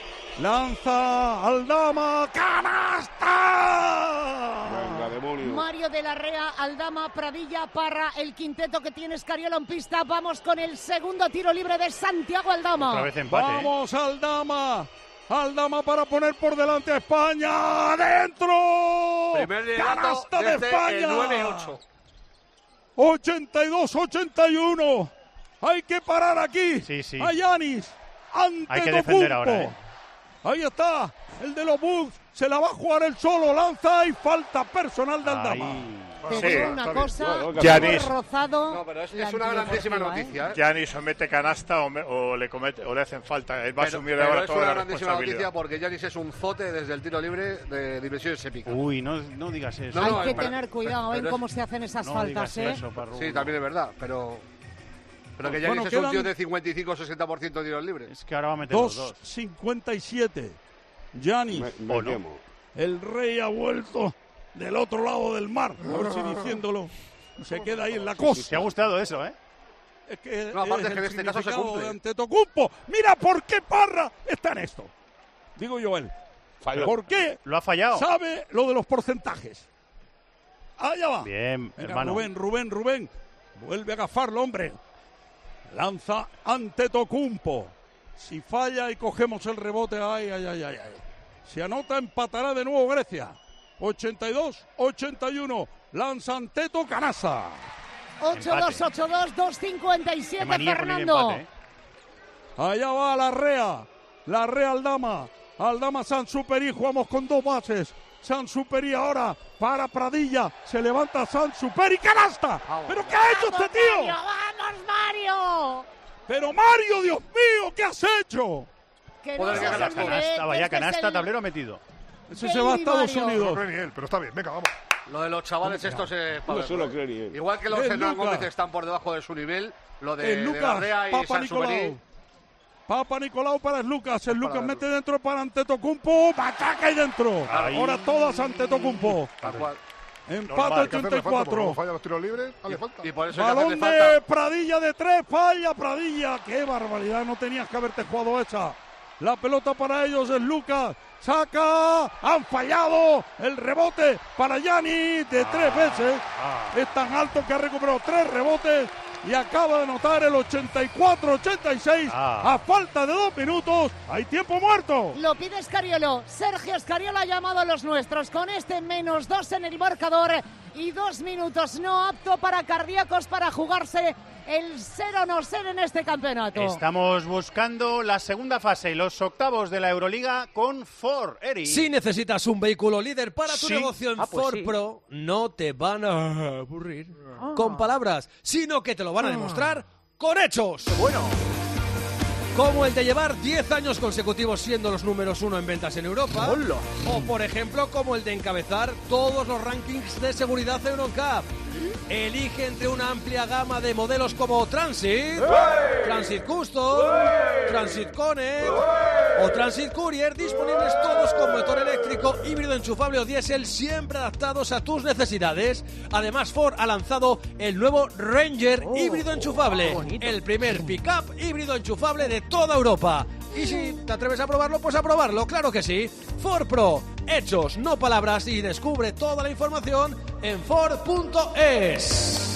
Lanza Aldama, canasta. Venga, demonio. Mario de la Rea, Aldama, Pradilla, Parra, el quinteto que tiene Escariolo en pista. Vamos con el segundo tiro libre de Santiago Aldama. Otra vez empate, ¿eh? Vamos, Aldama. Aldama para poner por delante a España. ¡Adentro! Primer liderato ¡Canasta de desde España! el nueve ocho. ochenta y dos ochenta y uno. Hay que parar aquí. Sí, sí. A Yanis. Hay que defender ahora, ¿eh? Ahí está. El de los Bulls. Se la va a jugar él solo. Lanza y falta personal de Aldama. Te Sí, digo una cosa, Giannis. hemos rozado No, pero es, la es una grandísima antideportiva, ¿eh? noticia, ¿eh? Giannis o mete canasta o, me- o le comete, o le hacen falta. Él va a Pero, asumir pero ahora es toda una la grandísima noticia responsabilidad. porque Giannis es un zote desde el tiro libre de dimensiones épicas. Uy, no, no digas eso. No, Hay no, que pero- tener cuidado en pero es- cómo se hacen esas no faltas, digas ¿eh? eso, Parru. Sí, también es verdad, pero... Pero que Giannis Bueno, es un quedan- tío de cincuenta y cinco sesenta por ciento de tiros libres. Es que ahora va a meter los dos dos. cincuenta y siete. Yanis. Me, me ¿O no? quemo. El rey ha vuelto del otro lado del mar. A ver si diciéndolo se queda ahí en la costa. ¿Te ha gustado eso, eh? Es que No, aparte es es que el en este caso se significado cumple. de Antetokounmpo. Mira por qué Parra está en esto. Digo yo él. Falló. ¿Por qué? Lo ha fallado. Sabe lo de los porcentajes. Allá va. Bien, Mira, hermano. Rubén, Rubén, Rubén. Vuelve a agafarlo, hombre. Lanza Antetokounmpo. Si falla y cogemos el rebote, ay, ay, ay, ay, ay. Si anota, empatará de nuevo Grecia. ochenta y dos ochenta y uno. Lanza Anteto, canasta. ocho dos, ocho dos, dos cincuenta y Qué siete, manía con el Fernando. empate, ¿eh? Allá va la Rea. La Rea Aldama. Aldama Sansuperi. Jugamos con dos bases. Sansuperi ahora para Pradilla. Se levanta Sansuperi. ¡Canasta! ¿Pero qué ha hecho este tío? Mario, ¡vamos, Mario! Pero Mario, Dios mío, ¿qué has hecho? Que Joder, no qué se os canasta. olvide, Canasta, que vaya este es canasta, el- tablero metido. Ese se va a Baby Estados Mario. No Unidos. lo cree ni él, pero está bien. Venga, vamos. Lo de los chavales estos es para No se verlo, lo ¿eh? cree ni él. Igual que los Es Hernán Lucas. Gómez están por debajo de su nivel, lo de, Es de Lucas, Larrea y Papa Sansuperi. Nicolau. Papa Nicolau para el Lucas. El para Lucas verlo. mete dentro para Antetokounmpo. ¡Macaca ahí dentro! Ahí. Ahora todas Antetokounmpo. Tal cual. Empate Normal, hay que ochenta hacerle y falta, porque cuatro. como falla los tiros libres, dale falta. Y por eso hay que Balón hacerle de falta. Pradilla de tres, falla Pradilla. ¡Qué barbaridad! No tenías que haberte jugado esa. La pelota para ellos es Lucas. Saca. Han fallado. El rebote para Giannis de tres veces. Es tan alto que ha recuperado tres rebotes. Y acaba de anotar el ochenta y cuatro ochenta y seis. Ah. A falta de dos minutos. Hay tiempo muerto. Lo pide Escariolo. Sergio Escariolo ha llamado a los nuestros con este menos dos en el marcador y dos minutos no apto para cardíacos para jugarse el cero no ser en este campeonato. Estamos buscando la segunda fase, los octavos de la Euroliga con Ford, Eri. Si necesitas un vehículo líder para tu Sí. negocio en Ah, pues Ford sí. Pro, no te van a aburrir con palabras, sino que te lo van a demostrar con hechos. Bueno. Como el de llevar diez años consecutivos siendo los números uno en ventas en Europa. ¡Hola! O, por ejemplo, como el de encabezar todos los rankings de seguridad Euroncap. Elige entre una amplia gama de modelos como Transit, Transit Custom, Transit Connect o Transit Courier, disponibles todos con motor eléctrico, híbrido enchufable o diésel, siempre adaptados a tus necesidades. Además, Ford ha lanzado el nuevo Ranger híbrido enchufable, el primer pick-up híbrido enchufable de toda Europa. Y si te atreves a probarlo, pues a probarlo, claro que sí. Ford Pro, hechos, no palabras, y descubre toda la información en Ford punto es.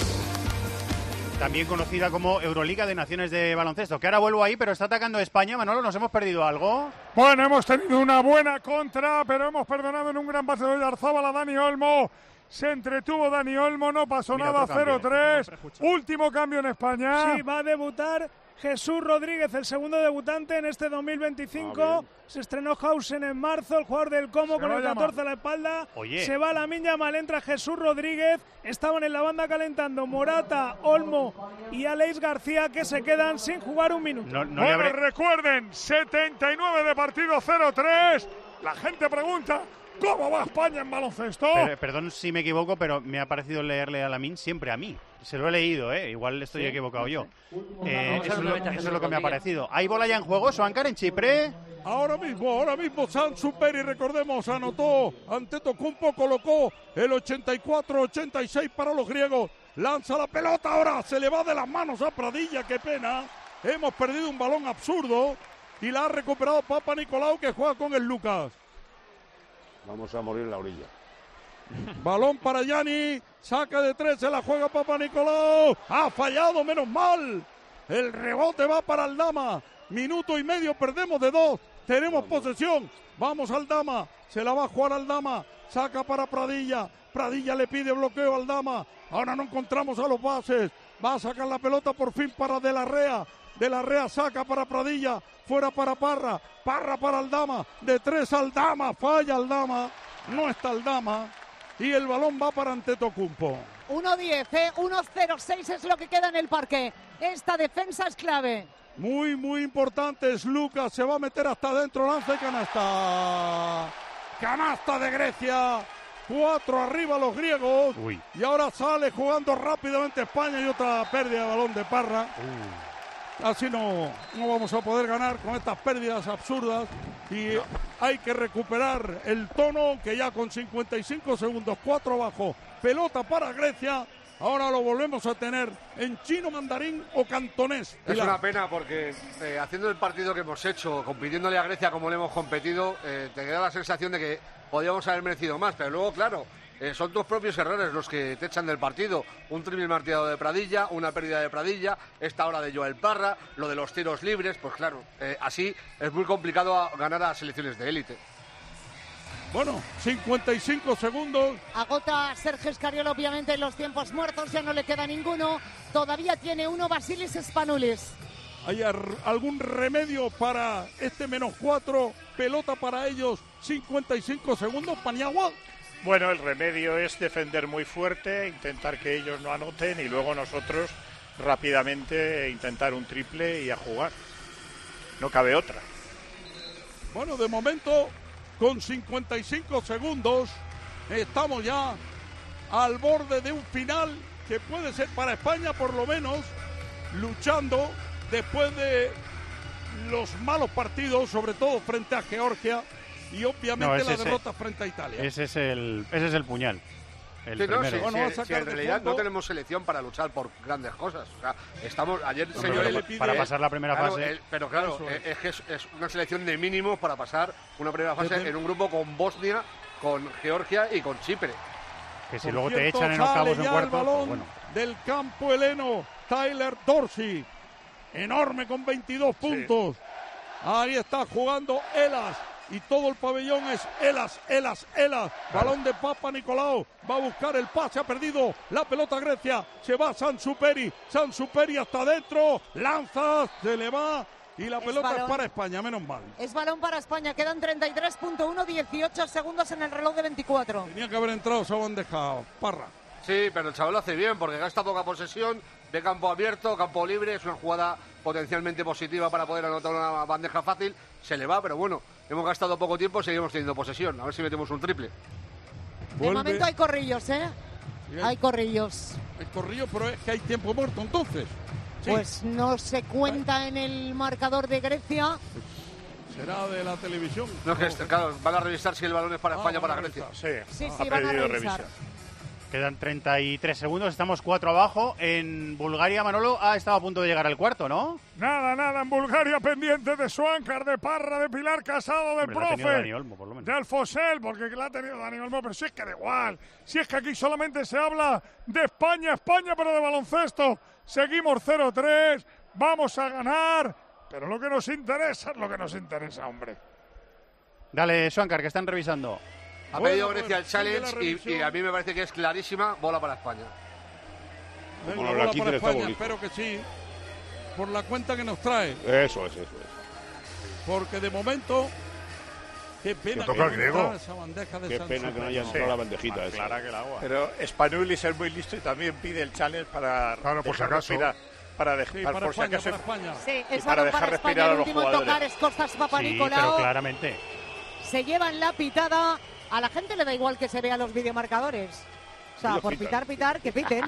También conocida como Euroliga de Naciones de Baloncesto, que ahora vuelvo ahí, pero está atacando España. Manolo, ¿nos hemos perdido algo? Bueno, hemos tenido una buena contra, pero hemos perdonado en un gran pase de Arzábal a Dani Olmo. Se entretuvo Dani Olmo, no pasó Mira, nada, otro cambio, cero tres. eh, que no Último cambio en España. Sí, va a debutar Jesús Rodríguez, el segundo debutante en este dos mil veinticinco. Se estrenó Hausen en marzo, el jugador del Como Se con va el a catorce a la espalda. Oye. Se va la Minya Mal, entra Jesús Rodríguez. Estaban en la banda calentando Morata, Olmo y Aleix García, que se quedan sin jugar un minuto. No, no le Bueno, habré- recuerden, setenta y nueve de partido, cero tres. La gente pregunta, ¿cómo va España en baloncesto? Per- perdón si me equivoco, pero me ha parecido leerle a Lamin siempre a mí. Se lo he leído, ¿eh? Igual estoy Sí, equivocado no yo. sé. Eh, Vamos a eso, es ver lo, dónde mete a eso es Jesús lo que me ha Rodríguez. parecido. ¿Hay bola ya en juego, Suancar, en Chipre? Ahora mismo, ahora mismo Sansuperi, recordemos, anotó Antetokounmpo, colocó el ochenta y cuatro ochenta y seis para los griegos. Lanza la pelota, ahora se le va de las manos a Pradilla, qué pena. Hemos perdido un balón absurdo y la ha recuperado Papanikolaou, que juega con el Lucas. Vamos a morir en la orilla. Balón para Gianni, saca de tres, se la juega Papanikolaou. Ha fallado, menos mal. El rebote va para Aldama. Minuto y medio, perdemos de dos. Tenemos posesión. Vamos Aldama. Se la va a jugar Aldama. Saca para Pradilla. Pradilla le pide bloqueo a Aldama. Ahora no encontramos a los bases. Va a sacar la pelota por fin para De la Rea. De la Rea saca para Pradilla. Fuera para Parra. Parra para Aldama. De tres Aldama. Falla Aldama. No está Aldama. Y el balón va para Antetokounmpo. uno diez, ¿eh? uno cero seis es lo que queda en el parque. Esta defensa es clave. Muy, muy importante. Es Lucas. Se va a meter hasta adentro. Lanza y canasta. Canasta de Grecia. Cuatro arriba los griegos. Uy. Y ahora sale jugando rápidamente España y otra pérdida de balón de Parra. Uh. Así no, no vamos a poder ganar con estas pérdidas absurdas. Y no. Hay que recuperar el tono, que ya con cincuenta y cinco segundos, cuatro abajo. Pelota para Grecia. Ahora lo volvemos a tener en chino, mandarín o cantonés. Es una pena porque eh, haciendo el partido que hemos hecho, compitiéndole a Grecia como le hemos competido, eh, te queda la sensación de que podíamos haber merecido más, pero luego, claro, eh, son tus propios errores los que te echan del partido. Un triple martillado de Pradilla, una pérdida de Pradilla, esta hora de Joel Parra, lo de los tiros libres, pues claro, eh, así es muy complicado a ganar a selecciones de élite. Bueno, cincuenta y cinco segundos. Agota Sergio Escariolo, obviamente, en los tiempos muertos. Ya no le queda ninguno. Todavía tiene uno Basilis Spanoulis. ¿Hay algún remedio para este menos cuatro? Pelota para ellos, cincuenta y cinco segundos. Paniagua. Bueno, el remedio es defender muy fuerte, intentar que ellos no anoten y luego nosotros rápidamente intentar un triple y a jugar. No cabe otra. Bueno, de momento, con cincuenta y cinco segundos, estamos ya al borde de un final que puede ser para España, por lo menos, luchando después de los malos partidos, sobre todo frente a Georgia y obviamente no, la ese, derrota frente a Italia. Ese es el, ese es el puñal. El sí, no, primero. sí, Bueno, sí, sí, en realidad no tenemos selección para luchar por grandes cosas. O sea, estamos ayer no, señor le pide, para pasar la primera claro, fase. El, pero claro, es. es que es, es una selección de mínimos para pasar una primera fase en un grupo con Bosnia, con Georgia y con Chipre. Que si por luego cierto, te echan en octavos en cuartos, el balón pues bueno. Del campo heleno, Tyler Dorsey, enorme con veintidós puntos. Sí. Ahí está jugando Elas. Y todo el pabellón es Elas, Elas, Elas. Balón de Papanikolaou. Va a buscar el pase, ha perdido la pelota Grecia. Se va Sansuperi. Sansuperi hasta adentro. Lanza, se le va. Y la es pelota balón. Es para España, menos mal. Es balón para España. Quedan treinta y tres punto uno, dieciocho segundos en el reloj de veinticuatro. Tenía que haber entrado esa bandeja, Parra. Sí, pero el chaval lo hace bien porque gasta poca posesión, de campo abierto, campo libre. Es una jugada potencialmente positiva para poder anotar una bandeja fácil. Se le va, pero bueno, hemos gastado poco tiempo y seguimos teniendo posesión. A ver si metemos un triple. De Vuelve. momento hay corrillos, ¿eh? Sí, hay corrillos. Hay corrillos, pero es que hay tiempo muerto entonces. Sí. Pues no se cuenta en el marcador de Grecia. Será de la televisión. No, es que claro, van a revisar si el balón es para ah, España o para Grecia. Sí, sí, sí van a revisar. Revisión. Quedan treinta y tres segundos, estamos cuatro abajo. En Bulgaria, Manolo ha estado a punto de llegar al cuarto, ¿no? Nada, nada, en Bulgaria pendiente de Swankar, de Parra, de Pilar Casado, del Hombre, profe, Dani Olmo, por lo menos. de Alfosel, porque la ha tenido Dani Olmo, pero si es que da igual. Si es que aquí solamente se habla de España, España, pero de baloncesto. Seguimos cero tres, vamos a ganar, pero lo que nos interesa es lo que nos interesa, hombre. Dale, Swankar, que están revisando. Ha pedido Grecia el challenge y, y a mí me parece que es clarísima, bola para España. Venga, bueno, bola para España, espero que sí, por la cuenta que nos trae. Eso es, eso es. Porque de momento, qué pena que, que, griego. esa bandeja de qué San pena Super. que no haya entrado sí. la bandejita Más esa. clara que el agua. Pero Spanoulis es muy listo y también pide el challenge para claro, por si acaso. respirar. Para, de, sí, para, para, por España, si para España. Sí, es para dejar para respirar España. a El los último en jugadores. tocar es Costas Papanikolaou. Sí, pero claramente. Se llevan la pitada. A la gente le da igual que se vean los videomarcadores. O sea, por pitar, pitar, que piten.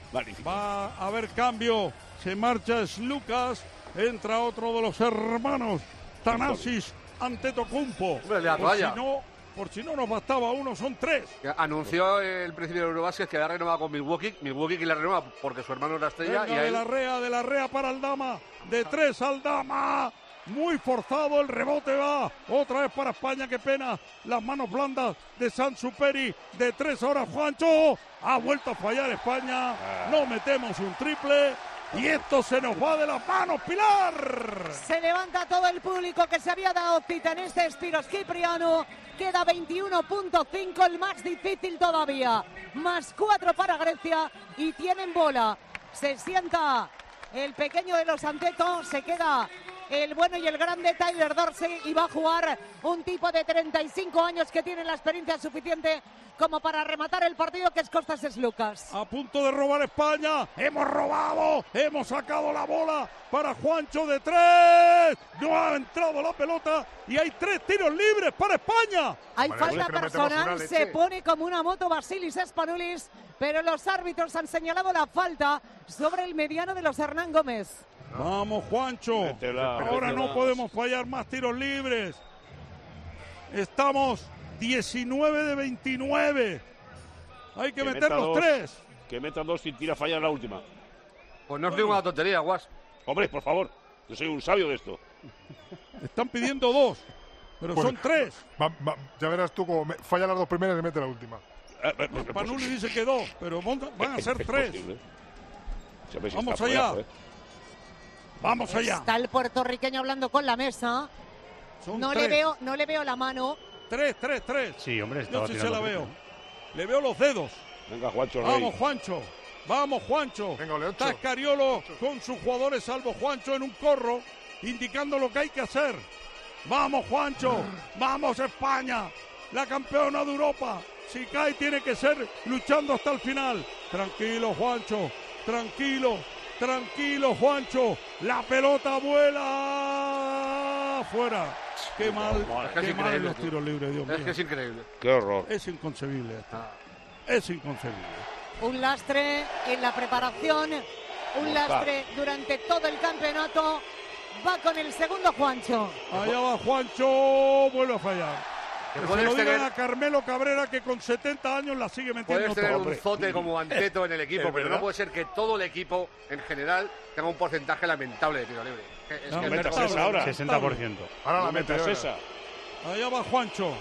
Va a haber cambio. Se marcha Lucas. Entra otro de los hermanos. Tanasis Antetokounmpo. Hombre, la por toalla. si no, por si no nos bastaba uno, son tres. Que anunció el presidente de Eurobásquet que había renovado con Milwaukee. Milwaukee que la renueva porque su hermano es la estrella. Venga, y a de él... la Rea, de la Rea para Aldama. De tres Aldama. Muy forzado, el rebote va. Otra vez para España, qué pena. Las manos blandas de Sansuperi. De tres ahora Juancho. Ha vuelto a fallar España. No metemos un triple. Y esto se nos va de las manos, Pilar. Se levanta todo el público que se había dado cita en este Spiros Kipriano. Queda veintiuno punto cinco, el más difícil todavía. Más cuatro para Grecia y tienen bola. Se sienta el pequeño de los Anteto, se queda el bueno y el grande Tyler Dorsey y va a jugar un tipo de treinta y cinco años que tiene la experiencia suficiente como para rematar el partido, que es Costas Lucas. A punto de robar España, hemos robado, hemos sacado la bola para Juancho de tres, no ha entrado la pelota y hay tres tiros libres para España. Hay Bueno, falta es que no metemos una personal, leche. se pone como una moto Basilis Spanulis, pero los árbitros han señalado la falta sobre el mediano de los Hernán Gómez. Vamos, Juancho. Métela, Ahora métela. no podemos fallar más tiros libres. Estamos diecinueve de veintinueve. Hay que, meter meta los dos, tres. Que meta dos sin tira falla en la última. Pues no es ninguna tontería, Guas. Hombre, por favor. Yo soy un sabio de esto. Están pidiendo dos, pero Pues, son tres. va- va- ya verás tú cómo me- falla las dos primeras y mete la última. Panuli dice que dos, pero monta- van a ser tres. Vamos está allá. fuera, ¿eh? Vamos allá. Está el puertorriqueño hablando con la mesa. Son No tres. le veo, no le veo la mano. Tres, tres, tres. Sí, hombre, Yo estaba sí se tirando la triple. veo. Le veo los dedos. Venga, Juancho Rey. Vamos, Juancho. Vamos, Juancho. Está Escariolo con sus jugadores, salvo Juancho, en un corro, indicando lo que hay que hacer. Vamos, Juancho. Vamos, España. La campeona de Europa. Si cae, tiene que ser luchando hasta el final. Tranquilo, Juancho. Tranquilo. Tranquilo, Juancho. La pelota vuela. Fuera. Qué mal. Es que es Qué mal increíble, los tío. tiros libres, Dios mío. Es que es increíble. Qué horror. Es inconcebible esto. Es inconcebible. Un lastre en la preparación, un lastre durante todo el campeonato. Va con el segundo Juancho. Allá va Juancho, vuelve a fallar. Que Que se puedes lo digan tener- a Carmelo Cabrera, que con setenta años la sigue metiendo Puedes tener todo. un zote como Anteto en el equipo, Es pero verdad. no puede ser que todo el equipo en general tenga un porcentaje lamentable de tiro libre. Es que- es No, que es metas lamentable. esa ahora. sesenta por ciento. Ahora la No mete. metas ya esa. verás. Allá va Juancho.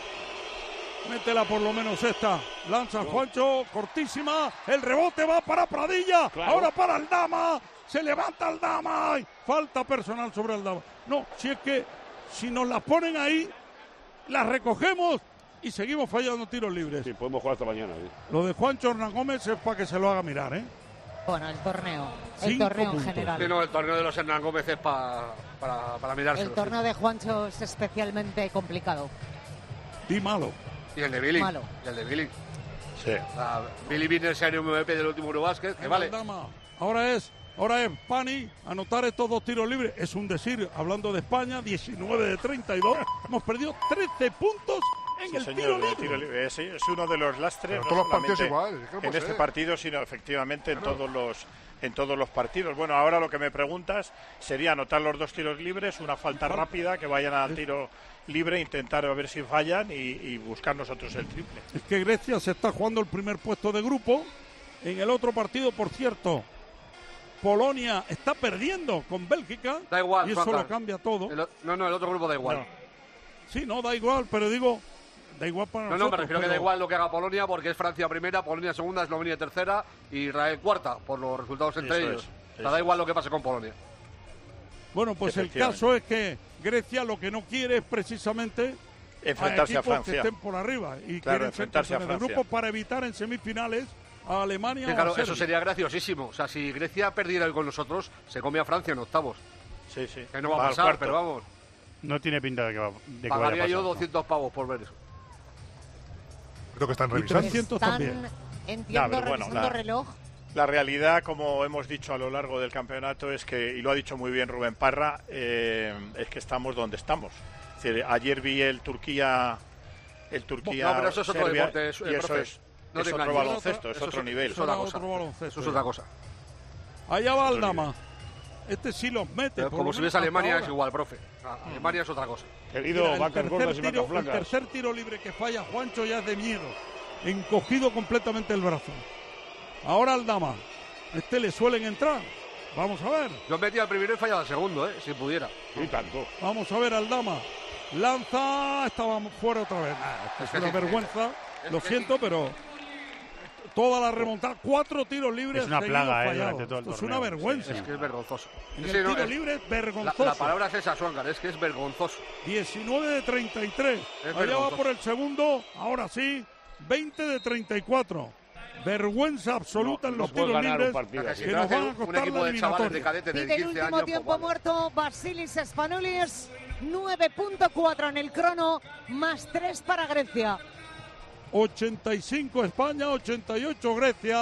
Métela por lo menos esta. Lanza Juancho, cortísima. El rebote va para Pradilla. Claro. Ahora para Aldama. Se levanta Aldama. Ay, falta personal sobre Aldama. No, si es que si nos las ponen ahí, las recogemos y seguimos fallando tiros libres. Sí, podemos jugar hasta mañana. ¿eh? Lo de Juancho Hernán Gómez es para que se lo haga mirar, ¿eh? Bueno, el torneo. El Cinco torneo en puntos. general. Sí, no, el torneo de los Hernán Gómez es pa- para, para mirárselo. El torneo de Juancho es especialmente complicado. Di malo. Y el de Billy. Malo. Y el de Billy. Sí. O sea, Billy viene el serio M V P del último Eurobásquet, que vale. Aldama. Ahora es, ahora es Pani anotar estos dos tiros libres. Es un decir, hablando de España, diecinueve de treinta y dos. Hemos perdido trece puntos en Sí, el señor, tiro el libre. tiro libre. Es, es uno de los lastres. Pero no todos los partidos solamente igual, es que no En puede este ser. partido, sino efectivamente en Claro. todos los en todos los partidos. Bueno, ahora lo que me preguntas sería anotar los dos tiros libres, una falta rápida, que vayan a tiro libre, intentar a ver si fallan y, y buscar nosotros el triple. Es que Grecia se está jugando el primer puesto de grupo. En el otro partido, por cierto, Polonia está perdiendo con Bélgica. Da igual, y eso Juanca. lo cambia todo. El o- no, no, el otro grupo da igual. Sí, no, da igual, pero digo, da igual para No, no, nosotros. me refiero que da pero- igual lo que haga Polonia porque es Francia primera, Polonia segunda, Eslovenia tercera y Israel cuarta por los resultados entre Eso ellos. es, O sea, eso da igual lo que pase con Polonia. Bueno, pues el Efectivamente. caso es que Grecia lo que no quiere es precisamente Enfrentarse a equipos Francia. que estén por arriba y Claro, quieren enfrentarse centrarse a en el Francia. grupo para evitar en semifinales a Alemania Sí, o claro, a Serbia. eso sería graciosísimo. O sea, si Grecia perdiera hoy con nosotros, se come a Francia en octavos. Sí, sí. Que no va a Va al pasar, cuarto. pero vamos. No tiene pinta de que, va, de que vaya a Pagaría pasar. yo ¿no? doscientos pavos por ver eso. Creo que están Y revisando. trescientos Están, también. entiendo, Ya, pero bueno, revisando la- reloj. La realidad, como hemos dicho a lo largo del campeonato, es que, y lo ha dicho muy bien Rubén Parra, eh, es que estamos donde estamos. Es decir, ayer vi el Turquía, el Turquía. No, pero eso es otro Serbia, deporte, es- y eh, eso profe, es, no es te otro engañes. baloncesto, es Eso otro es- nivel. eso es otra Otro cosa. baloncesto Eso es ya. otra cosa. Allá va Aldama. Este sí los mete. Pero por como lo si menos ves Alemania hasta es ahora. igual, profe. Ah, Alemania es otra cosa. Querido, Mira, el vacas tercer gordas y tiro- vacas El flacas. tercer tiro libre que falla Juancho ya es de miedo. Encogido completamente el brazo. Ahora Aldama. Este le suelen entrar. Vamos a ver. Yo metí al primero y fallaba al segundo, ¿eh? Si pudiera. Y tanto. Vamos a ver Aldama. Lanza. Estaba fuera otra vez. Ah, esto es Es que una sí, vergüenza. es Lo que siento, sí. pero toda la remontada. Cuatro tiros libres. Es una seguidos plaga, eh, fallados. durante todo el Esto es torneo. una vergüenza. Es que es vergonzoso. En Sí, el no, tiro es- libre es La, vergonzoso. la palabra es esa, Suáncar, es que es vergonzoso. diecinueve de treinta y tres. Es Allá va vergonzoso. por el segundo. Ahora sí. veinte de treinta y cuatro. Vergüenza absoluta No, en no los puedes tiros ganar un libres partido que así. nos van a un costar equipo la de chavales de eliminatoria. cadetes de Pide el quince último años. tiempo pues, vale. muerto Basilis Spanulis, nueve punto cuatro en el crono, más tres para Grecia. ochenta y cinco España, ochenta y ocho Grecia.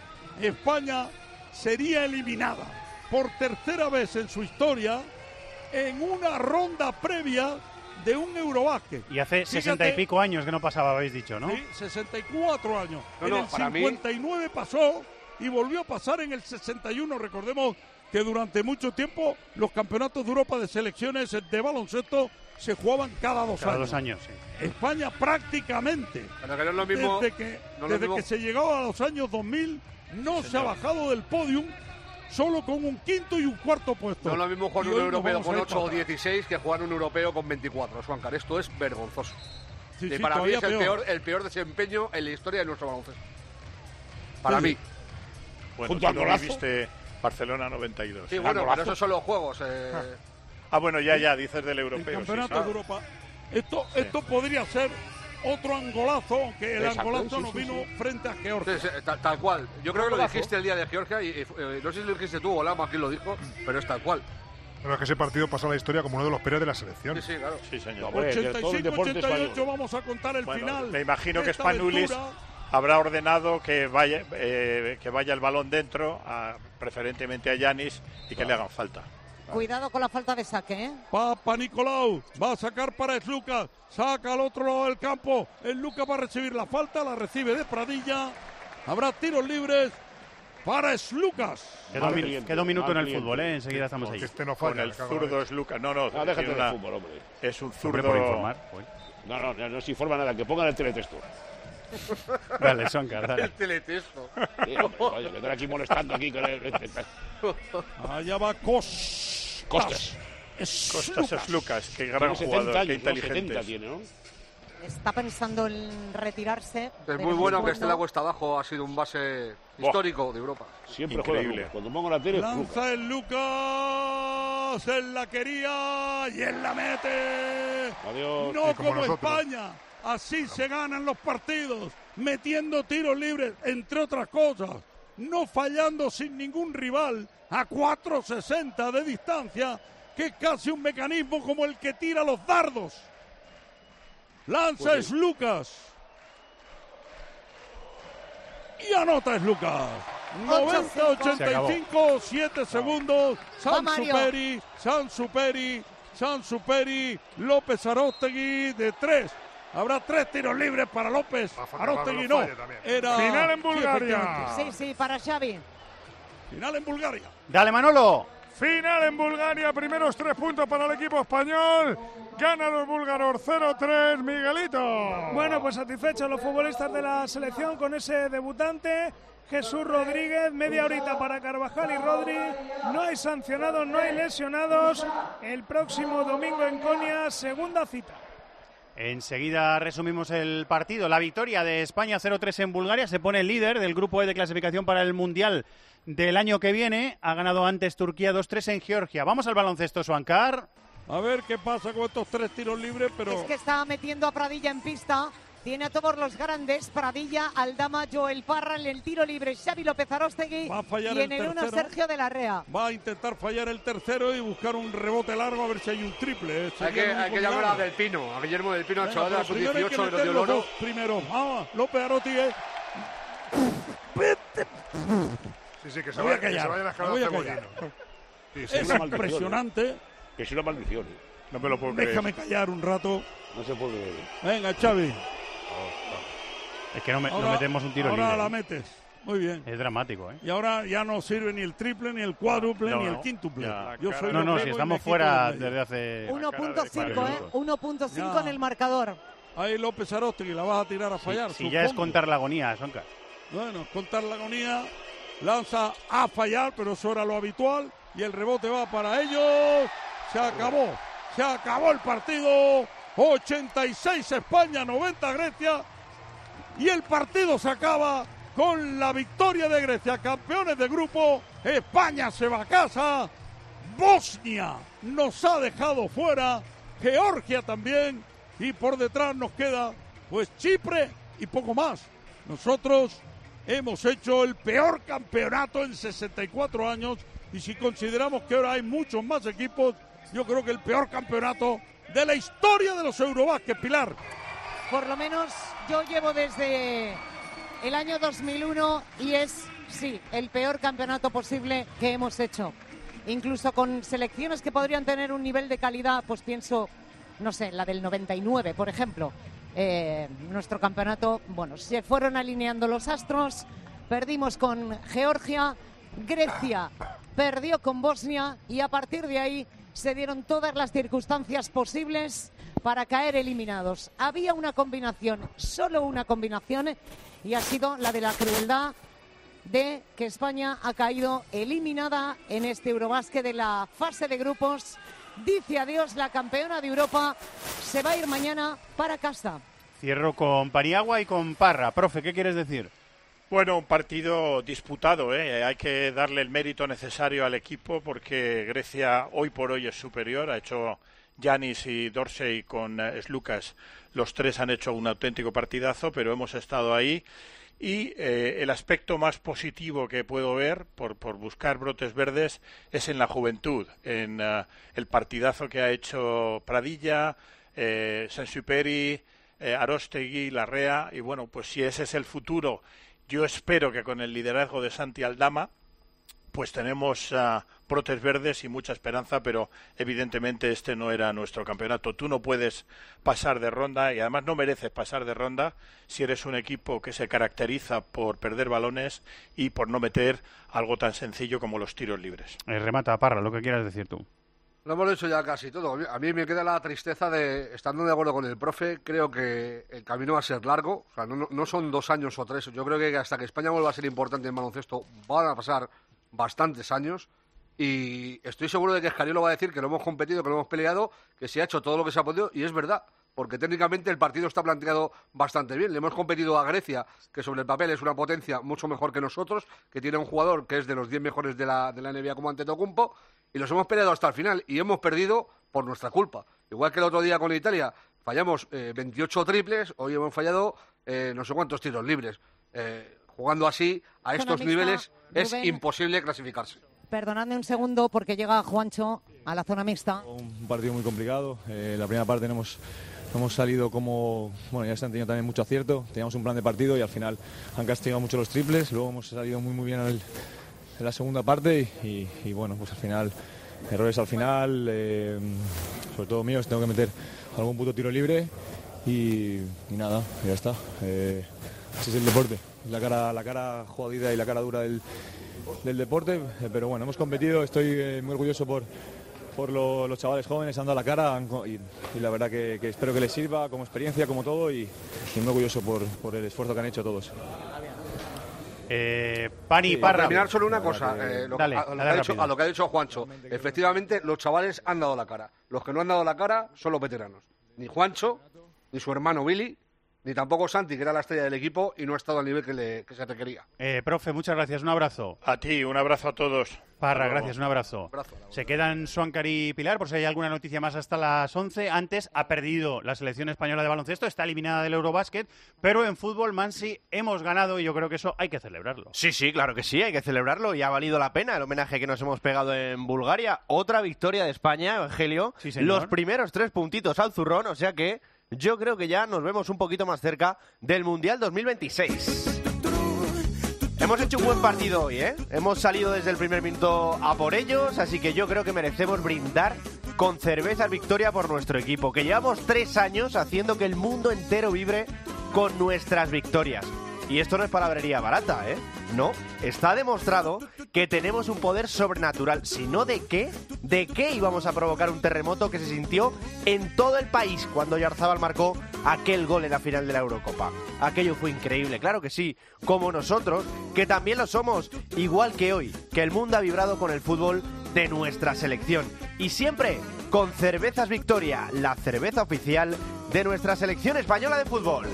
España sería eliminada por tercera vez en su historia en una ronda previa de un Eurobásquet. Y hace Fíjate, sesenta y pico años que no pasaba, habéis dicho, ¿no? Sí, sesenta y cuatro años. No, en no, el para mí- cincuenta y nueve pasó y volvió a pasar en el sesenta y uno. Recordemos que durante mucho tiempo los campeonatos de Europa de selecciones de baloncesto se jugaban cada dos Cada años. dos años, sí. España prácticamente, Pero que no es lo mismo. desde que, no es lo desde mismo- que se llegaba a los años dos mil, no se ha bajado del podium solo con un quinto y un cuarto puesto. No es lo mismo jugar Y un hoy nos europeo vamos a con ir ocho o para atrás. dieciséis que jugar un europeo con veinticuatro, Suáncar. Esto es vergonzoso. Sí, Y sí, para mí todavía es el peor. peor, el peor desempeño en la historia de nuestro baloncesto. Para Sí, mí. sí. Bueno, Junto a tú no Golazo. viviste Barcelona noventa y dos. Sí, bueno, pero esos son los juegos. eh. Ah, bueno, ya, ya, dices del El europeo. sí, campeonato sí. de Europa. Esto, esto podría ser otro angolazo, aunque el Exacto, angolazo sí, nos sí, vino sí. frente a Georgia. Sí, sí, tal, tal cual. Yo creo que lo Golazo. dijiste el día de Georgia y, y, eh, no sé si lo dijiste tú o Lama, quién lo dijo, pero es tal cual. Pero es que ese partido pasa a la historia como uno de los peores de la selección. Sí, sí, claro. Sí, señor. Hombre, de todo el ochenta y cinco deporte ochenta y ocho español. vamos a contar el Bueno, final. me imagino de que esta Spanulis aventura. habrá ordenado que vaya eh, que vaya el balón dentro, a- preferentemente a Yanis, y que le hagan falta. Cuidado con la falta de saque, ¿eh? Papa Nicolau va a sacar para Slucas, saca al otro lado del campo. El Lucas va a recibir la falta, la recibe de Pradilla. Habrá tiros libres para Slucas. Queda un, Mal min- cliente, queda un minuto en mal el cliente. fútbol, ¿eh? Enseguida estamos ahí. Porque este no Con falla. el me cago en zurdo la- es Lucas. No, no, Ah, déjate tiene del una- fútbol, hombre. es un Hombre, zurdo. por informar. Bueno. No, no, no, no se informa nada, que pongan el teletexto. Dale, Soncar, dale. El teletexto. Sí, hombre, oye, que están aquí molestando aquí. Con el- Allá va Cos. Costas. Costas es Lucas, qué gran Tiene setenta jugador, qué años, ¿no? inteligente. setenta es. tiene, ¿no? Está pensando en retirarse. Es de muy vez en bueno, aunque esté la cuando. cuesta abajo, ha sido un base Buah. histórico de Europa. Siempre Increíble. juega Lucas. Cuando pongo la tele, Lucas. Lanza el Lucas. Él la quería y él la mete. Adiós. No Y como como nosotros. España. Así se ganan los partidos. Metiendo tiros libres, entre otras cosas. No fallando sin ningún rival a cuatro sesenta de distancia, que es casi un mecanismo como el que tira los dardos. Lanza Pues es sí. Lucas. Y anota es Lucas. noventa ochenta y cinco, siete segundos. Va San Mario. Superi, San Superi, San Superi, López Aróstegui de tres. Habrá tres tiros libres para López. Va a faltar Aróstegui Pablo no. Falle también. Era Final en sí, Bulgaria. efectivamente. Sí, sí, para Xavi. Final en Bulgaria. Dale, Manolo. Final en Bulgaria, primeros tres puntos para el equipo español. Gana los búlgaros cero tres, Miguelito. Bueno, pues satisfechos los futbolistas de la selección con ese debutante. Jesús Rodríguez, media horita para Carvajal y Rodri. No hay sancionados, no hay lesionados. El próximo domingo en Konya, segunda cita. Enseguida resumimos el partido. La victoria de España cero tres en Bulgaria. Se pone líder del grupo E de clasificación para el Mundial del año que viene. Ha ganado antes Turquía dos tres en Georgia. Vamos al baloncesto, Suancar. A ver qué pasa con estos tres tiros libres, pero... Es que está metiendo a Pradilla en pista. Tiene a todos los grandes. Pradilla, Aldama, Joel Parra en el tiro libre. Xavi López Aróstegui. Va a fallar y en el el uno tercero. Sergio de la Rea. Va a intentar fallar el tercero y buscar un rebote largo a ver si hay un triple. ¿eh? Hay Sería que, el hay único que llamar a milagro. Del Pino, a Guillermo Del Pino, al Venga, chaval de pero la sub primero hay que dieciocho que nos meter dio los el oro. dos primero. Vamos, López Aróstegui. Sí, sí, que se Me voy a vaya, que se callar, vaya la me escalada voy a cebollino. callar. Sí, sí. Es una maldición, impresionante. Que es una maldición. No me lo puedo creer. Déjame callar un rato. No se puede. Venga, Xavi. Es que no, me- no Ahora- metemos un tiro ahora libre. la metes. Muy bien. Es dramático, ¿eh? Y ahora ya no sirve ni el triple, ni el cuádruple, No, ni el no. quíntuple. Ya. Yo soy No, no, Lopego si y estamos me quito fuera del medio. desde hace... uno punto cinco, ¿eh? uno punto cinco Ya. en el marcador. Ahí López Aróstegui la vas a tirar a fallar. Si ya es supongo. contar la agonía, Sonka. Bueno, contar la agonía. Lanza a fallar, pero eso era lo habitual. Y el rebote va para ellos. Se acabó. Se acabó el partido. ochenta y seis España, noventa Grecia. Y el partido se acaba con la victoria de Grecia. Campeones de grupo. España se va a casa. Bosnia nos ha dejado fuera. Georgia también. Y por detrás nos queda pues Chipre y poco más. Nosotros hemos hecho el peor campeonato en sesenta y cuatro años y si consideramos que ahora hay muchos más equipos, yo creo que el peor campeonato de la historia de los Eurobásquet, Pilar. Por lo menos yo llevo desde el año dos mil uno y es, sí, el peor campeonato posible que hemos hecho. Incluso con selecciones que podrían tener un nivel de calidad, pues pienso, no sé, la del noventa y nueve, por ejemplo. Eh, nuestro campeonato, bueno, se fueron alineando los astros, perdimos con Georgia, Grecia perdió con Bosnia y a partir de ahí se dieron todas las circunstancias posibles para caer eliminados. Había una combinación, solo una combinación, y ha sido la de la crueldad de que España ha caído eliminada en este Eurobásquet de la fase de grupos. Dice adiós la campeona de Europa, se va a ir mañana para casa. Cierro con Paniagua y con Parra. Profe, ¿qué quieres decir? Bueno, un partido disputado, ¿eh? Hay que darle el mérito necesario al equipo porque Grecia hoy por hoy es superior. Ha hecho Giannis y Dorsey con eh, Slukas, los tres han hecho un auténtico partidazo, pero hemos estado ahí. Y eh, el aspecto más positivo que puedo ver, por, por buscar brotes verdes, es en la juventud, en uh, el partidazo que ha hecho Pradilla, eh, Sansuperi, eh, Aróstegui, Larrea, y bueno, pues si ese es el futuro, yo espero que con el liderazgo de Santi Aldama, pues tenemos uh, brotes verdes y mucha esperanza, pero evidentemente este no era nuestro campeonato. Tú no puedes pasar de ronda y además no mereces pasar de ronda si eres un equipo que se caracteriza por perder balones y por no meter algo tan sencillo como los tiros libres. Eh, remata, Parra, lo que quieras decir tú. Lo hemos dicho ya casi todo. A mí me queda la tristeza de, estando de acuerdo con el profe, creo que el camino va a ser largo. O sea, no, no son dos años o tres. Yo creo que hasta que España vuelva a ser importante en baloncesto van a pasar bastantes años y estoy seguro de que Escariolo va a decir que lo hemos competido, que lo hemos peleado, que se ha hecho todo lo que se ha podido y es verdad, porque técnicamente el partido está planteado bastante bien. Le hemos competido a Grecia, que sobre el papel es una potencia mucho mejor que nosotros, que tiene un jugador que es de los diez mejores de la, de la N B A como Antetokounmpo, y los hemos peleado hasta el final y hemos perdido por nuestra culpa. Igual que el otro día con Italia, fallamos eh, veintiocho triples, hoy hemos fallado eh, no sé cuántos tiros libres. Eh, Jugando así, a estos mixta, niveles, es Rubén. imposible clasificarse. Perdonadme un segundo porque llega Juancho a la zona mixta. Un partido muy complicado. Eh, la primera parte no hemos, no hemos salido como... Bueno, ya se han tenido también mucho acierto. Teníamos un plan de partido y al final han castigado mucho los triples. Luego hemos salido muy muy bien en, el, en la segunda parte y, y, y bueno, pues al final, errores al final, eh, sobre todo míos, tengo que meter algún puto tiro libre y, y nada, ya está. Eh, así es el deporte. La cara, la cara jodida y la cara dura del, del deporte, eh, pero bueno, hemos competido, estoy eh, muy orgulloso por, por lo, los chavales jóvenes, han dado la cara han, y, y la verdad que, que espero que les sirva como experiencia, como todo, y, y muy orgulloso por, por el esfuerzo que han hecho todos. Eh, Pani Sí, Parra. para terminar solo una cosa, eh, lo- Dale, a, lo dale que ha dicho, rápido. a lo que ha dicho Juancho. Efectivamente, los chavales han dado la cara. Los que no han dado la cara son los veteranos. Ni Juancho, ni su hermano Billy, ni tampoco Santi, que era la estrella del equipo y no ha estado al nivel que, le, que se requería. Eh, profe, muchas gracias, un abrazo. A ti, un abrazo a todos. Parra, Hasta luego. gracias, un abrazo. Se quedan Suáncar y Pilar, por si hay alguna noticia más hasta las once. Antes ha perdido la selección española de baloncesto, está eliminada del Eurobásquet, pero en fútbol, Mansi, hemos ganado y yo creo que eso hay que celebrarlo. Sí, sí, claro que sí, hay que celebrarlo y ha valido la pena el homenaje que nos hemos pegado en Bulgaria. Otra victoria de España, Evangelio. Sí, señor. Los primeros tres puntitos al zurrón, o sea que yo creo que ya nos vemos un poquito más cerca del Mundial dos mil veintiséis. Hemos hecho un buen partido hoy, ¿eh? Hemos salido desde el primer minuto a por ellos, así que yo creo que merecemos brindar con cervezas victoria por nuestro equipo, que llevamos tres años haciendo que el mundo entero vibre con nuestras victorias. Y esto no es palabrería barata, ¿eh? No, está demostrado que tenemos un poder sobrenatural. Si no, ¿de qué? ¿De qué íbamos a provocar un terremoto que se sintió en todo el país cuando Oyarzabal marcó aquel gol en la final de la Eurocopa? Aquello fue increíble, claro que sí, como nosotros, que también lo somos, igual que hoy, que el mundo ha vibrado con el fútbol de nuestra selección. Y siempre con Cervezas Victoria, la cerveza oficial de nuestra selección española de fútbol.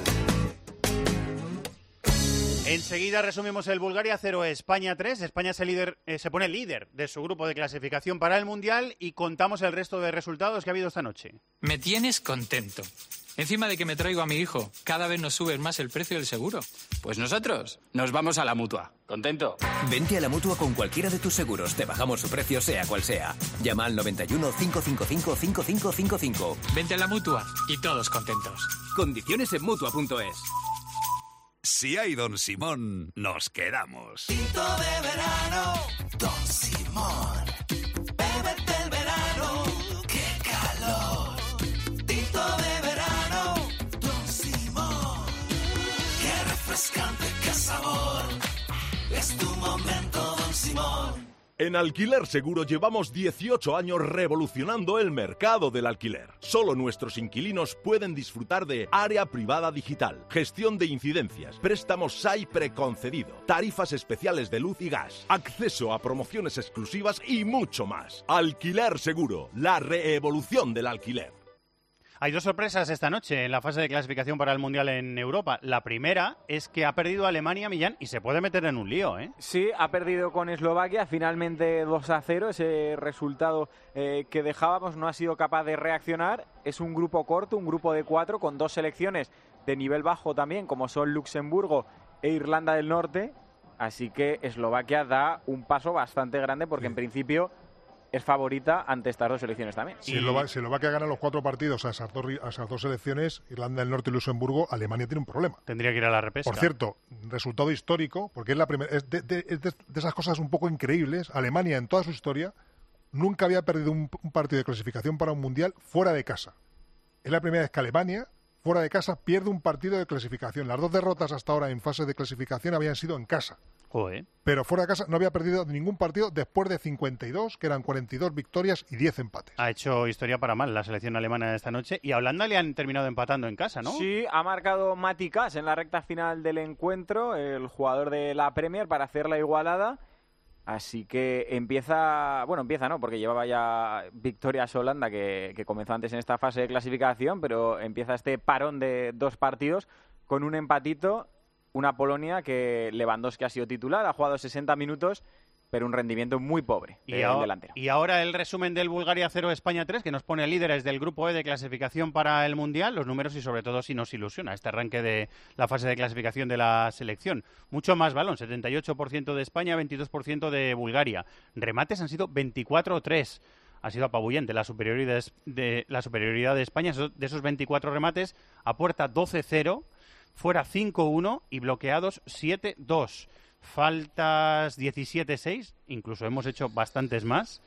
Enseguida resumimos el Bulgaria cero, España tres. España se, líder, eh, se pone líder de su grupo de clasificación para el Mundial y contamos el resto de resultados que ha habido esta noche. Me tienes contento. Encima de que me traigo a mi hijo, cada vez nos subes más el precio del seguro. Pues nosotros nos vamos a la Mutua. ¿Contento? Vente a la Mutua con cualquiera de tus seguros. Te bajamos su precio sea cual sea. Llama al noventa y uno, cinco cinco cinco, cinco cinco cinco cinco. Vente a la Mutua y todos contentos. Condiciones en Mutua punto es. Si hay Don Simón, nos quedamos. Tinto de verano, Don Simón. Bébete el verano, qué calor. Tinto de verano, Don Simón. Qué refrescante, qué sabor. Es tu momento, Don Simón. En Alquiler Seguro llevamos dieciocho años revolucionando el mercado del alquiler. Solo nuestros inquilinos pueden disfrutar de área privada digital, gestión de incidencias, préstamos S A I preconcedido, tarifas especiales de luz y gas, acceso a promociones exclusivas y mucho más. Alquiler Seguro, la reevolución del alquiler. Hay dos sorpresas esta noche en la fase de clasificación para el Mundial en Europa. La primera es que ha perdido Alemania, Millán, y se puede meter en un lío, ¿eh? Sí, ha perdido con Eslovaquia, finalmente dos a cero. Ese resultado eh, que dejábamos no ha sido capaz de reaccionar. Es un grupo corto, un grupo de cuatro, con dos selecciones de nivel bajo también, como son Luxemburgo e Irlanda del Norte. Así que Eslovaquia da un paso bastante grande porque en principio es favorita ante estas dos selecciones también. Si Eslovaquia gana los cuatro partidos a esas, dos, a esas dos selecciones, Irlanda del Norte y Luxemburgo, Alemania tiene un problema. Tendría que ir a la repesca. Por cierto, resultado histórico, porque es la primera, es de, de, de, de esas cosas un poco increíbles. Alemania, en toda su historia, nunca había perdido un, un partido de clasificación para un mundial fuera de casa. Es la primera vez que Alemania, fuera de casa, pierde un partido de clasificación. Las dos derrotas hasta ahora en fase de clasificación habían sido en casa. Joder. Pero fuera de casa no había perdido ningún partido después de cincuenta y dos, que eran cuarenta y dos victorias y diez empates. Ha hecho historia para mal la selección alemana esta noche. Y a Holanda le han terminado empatando en casa, ¿no? Sí, ha marcado Mati Cash en la recta final del encuentro, el jugador de la Premier, para hacer la igualada. Así que empieza, bueno, empieza no, porque llevaba ya victorias Holanda que, que comenzó antes en esta fase de clasificación, pero empieza este parón de dos partidos con un empatito. Una Polonia que Lewandowski ha sido titular, ha jugado sesenta minutos, pero un rendimiento muy pobre y, ahora, delantero. Y ahora el resumen del Bulgaria cero, España tres, que nos pone líderes del grupo E de clasificación para el Mundial, los números y sobre todo si nos ilusiona este arranque de la fase de clasificación de la selección. Mucho más balón, setenta y ocho por ciento de España, veintidós por ciento de Bulgaria. Remates han sido veinticuatro a tres. Ha sido apabullante la superioridad de, la superioridad de España. De esos veinticuatro remates, a puerta doce cero, fuera cinco uno y bloqueados siete dos. Faltas diecisiete seis, incluso hemos hecho bastantes más.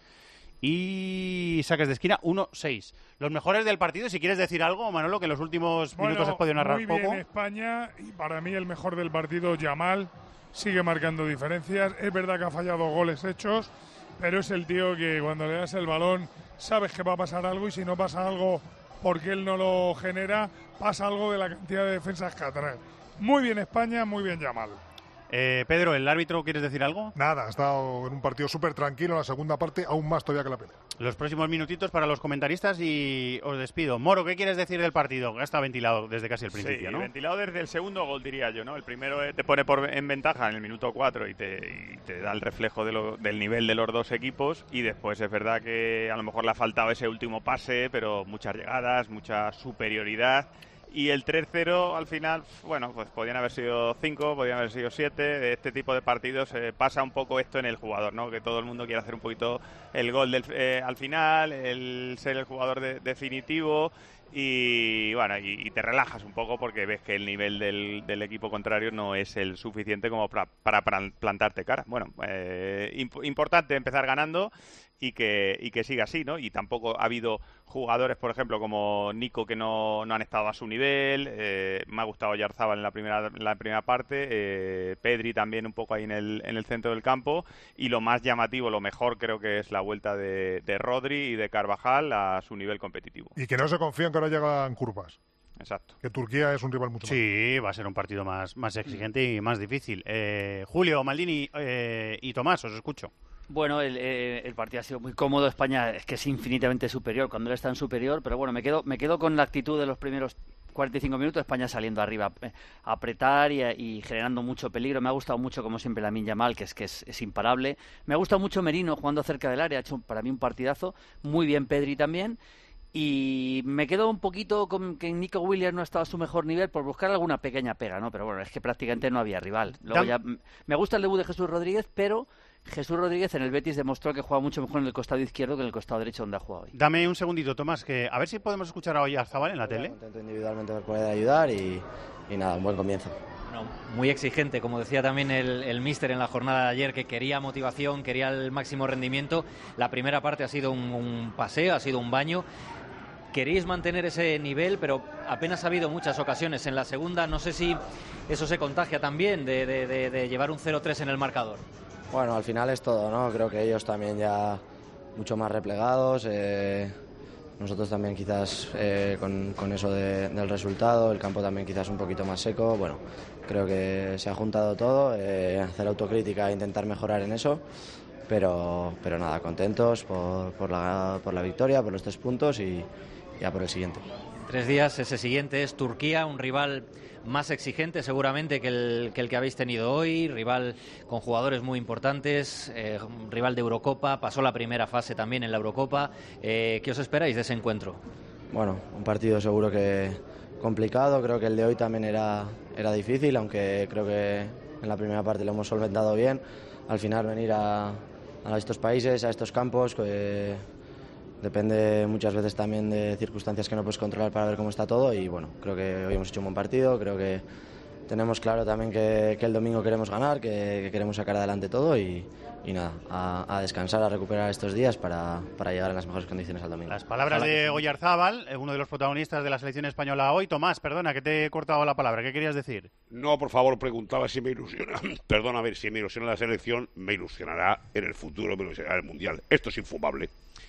Y saques de esquina uno seis. Los mejores del partido, si quieres decir algo, Manolo, que en los últimos bueno, minutos has podido narrar muy poco. Muy bien España, y para mí el mejor del partido, Yamal, sigue marcando diferencias. Es verdad que ha fallado goles hechos, pero es el tío que cuando le das el balón sabes que va a pasar algo, y si no pasa algo porque él no lo genera, pasa algo de la cantidad de defensas que atrae. Muy bien España, muy bien Yamal. Eh, Pedro, ¿el árbitro quieres decir algo? Nada, ha estado en un partido súper tranquilo en la segunda parte, aún más todavía que la primera. Los próximos minutitos para los comentaristas y os despido. Moro, ¿qué quieres decir del partido? Está ventilado desde casi el principio, sí, ¿no? ventilado desde el segundo gol, diría yo, ¿no? El primero te pone por, en ventaja en el minuto cuatro y te, y te da el reflejo de lo, del nivel de los dos equipos, y después es verdad que a lo mejor le ha faltado ese último pase, pero muchas llegadas, mucha superioridad. Y el tres cero al final, bueno, pues podían haber sido cinco, podían haber sido siete. De este tipo de partidos eh, pasa un poco esto en el jugador, ¿no? Que todo el mundo quiere hacer un poquito el gol del, eh, al final, el ser el jugador de, definitivo. y bueno, y, y te relajas un poco porque ves que el nivel del, del equipo contrario no es el suficiente como para, para, para plantarte cara. Bueno, eh, imp- importante empezar ganando y que, y que siga así, ¿no? Y tampoco ha habido jugadores, por ejemplo, como Nico, que no, no han estado a su nivel. Eh, me ha gustado Oyarzábal en la primera, en la primera parte. Eh, Pedri también un poco ahí en el, en el centro del campo. Y lo más llamativo, lo mejor, creo que es la vuelta de, de Rodri y de Carvajal a su nivel competitivo. Y que no se confían que ahora llegan curvas. Exacto. Que Turquía es un rival mucho más. Sí, va a ser un partido más, más exigente y más difícil. Eh, Julio, Maldini eh, y Tomás, os escucho. Bueno, el, eh, el partido ha sido muy cómodo. España es que es infinitamente superior cuando él está en superior, pero bueno, me quedo, me quedo con la actitud de los primeros cuarenta y cinco minutos, España saliendo arriba eh, a apretar y, y generando mucho peligro. Me ha gustado mucho, como siempre, Lamine Yamal, que es que es, es imparable. Me ha gustado mucho Merino jugando cerca del área, ha hecho para mí un partidazo. Muy bien Pedri también. Y me quedo un poquito con que Nico Williams no ha estado a su mejor nivel por buscar alguna pequeña pega, ¿no? Pero bueno, es que prácticamente no había rival. Luego ya, me gusta el debut de Jesús Rodríguez, pero Jesús Rodríguez en el Betis demostró que juega mucho mejor en el costado izquierdo que en el costado derecho donde ha jugado hoy. Dame un segundito, Tomás, que a ver si podemos escuchar a Oyarzábal en la tele. Contento individualmente por poder ayudar y, y nada, un buen comienzo. Bueno, muy exigente, como decía también el, el míster en la jornada de ayer, que quería motivación, quería el máximo rendimiento. La primera parte ha sido un, un paseo, ha sido un baño. Queréis mantener ese nivel, pero apenas ha habido muchas ocasiones. En la segunda, no sé si eso se contagia también de, de, de, de llevar un cero tres en el marcador. Bueno, al final es todo, ¿no? Creo que ellos también ya mucho más replegados. Eh, nosotros también quizás eh, con, con eso de, del resultado. El campo también quizás un poquito más seco. Bueno, creo que se ha juntado todo. Eh, hacer autocrítica e intentar mejorar en eso. Pero, pero nada, contentos por, por, la, por la victoria, por los tres puntos y ya por el siguiente. Tres días, ese siguiente es Turquía, un rival más exigente seguramente que el que, el que habéis tenido hoy, rival con jugadores muy importantes, eh, rival de Eurocopa, pasó la primera fase también en la Eurocopa. Eh, ¿Qué os esperáis de ese encuentro? Bueno, un partido seguro que complicado, creo que el de hoy también era, era difícil, aunque creo que en la primera parte lo hemos solventado bien. Al final venir a, a estos países, a estos campos, que depende muchas veces también de circunstancias que no puedes controlar para ver cómo está todo y bueno, creo que hoy hemos hecho un buen partido, creo que tenemos claro también que, que el domingo queremos ganar, que, que queremos sacar adelante todo y, y nada, a, a descansar, a recuperar estos días para, para llegar en las mejores condiciones al domingo. Las palabras de Oyarzábal, uno de los protagonistas de la selección española hoy. Tomás, perdona que te he cortado la palabra, ¿qué querías decir? No, por favor, preguntaba si me ilusiona. Perdona, a ver, si me ilusiona la selección, me ilusionará en el futuro, me ilusionará el Mundial. Esto es infumable.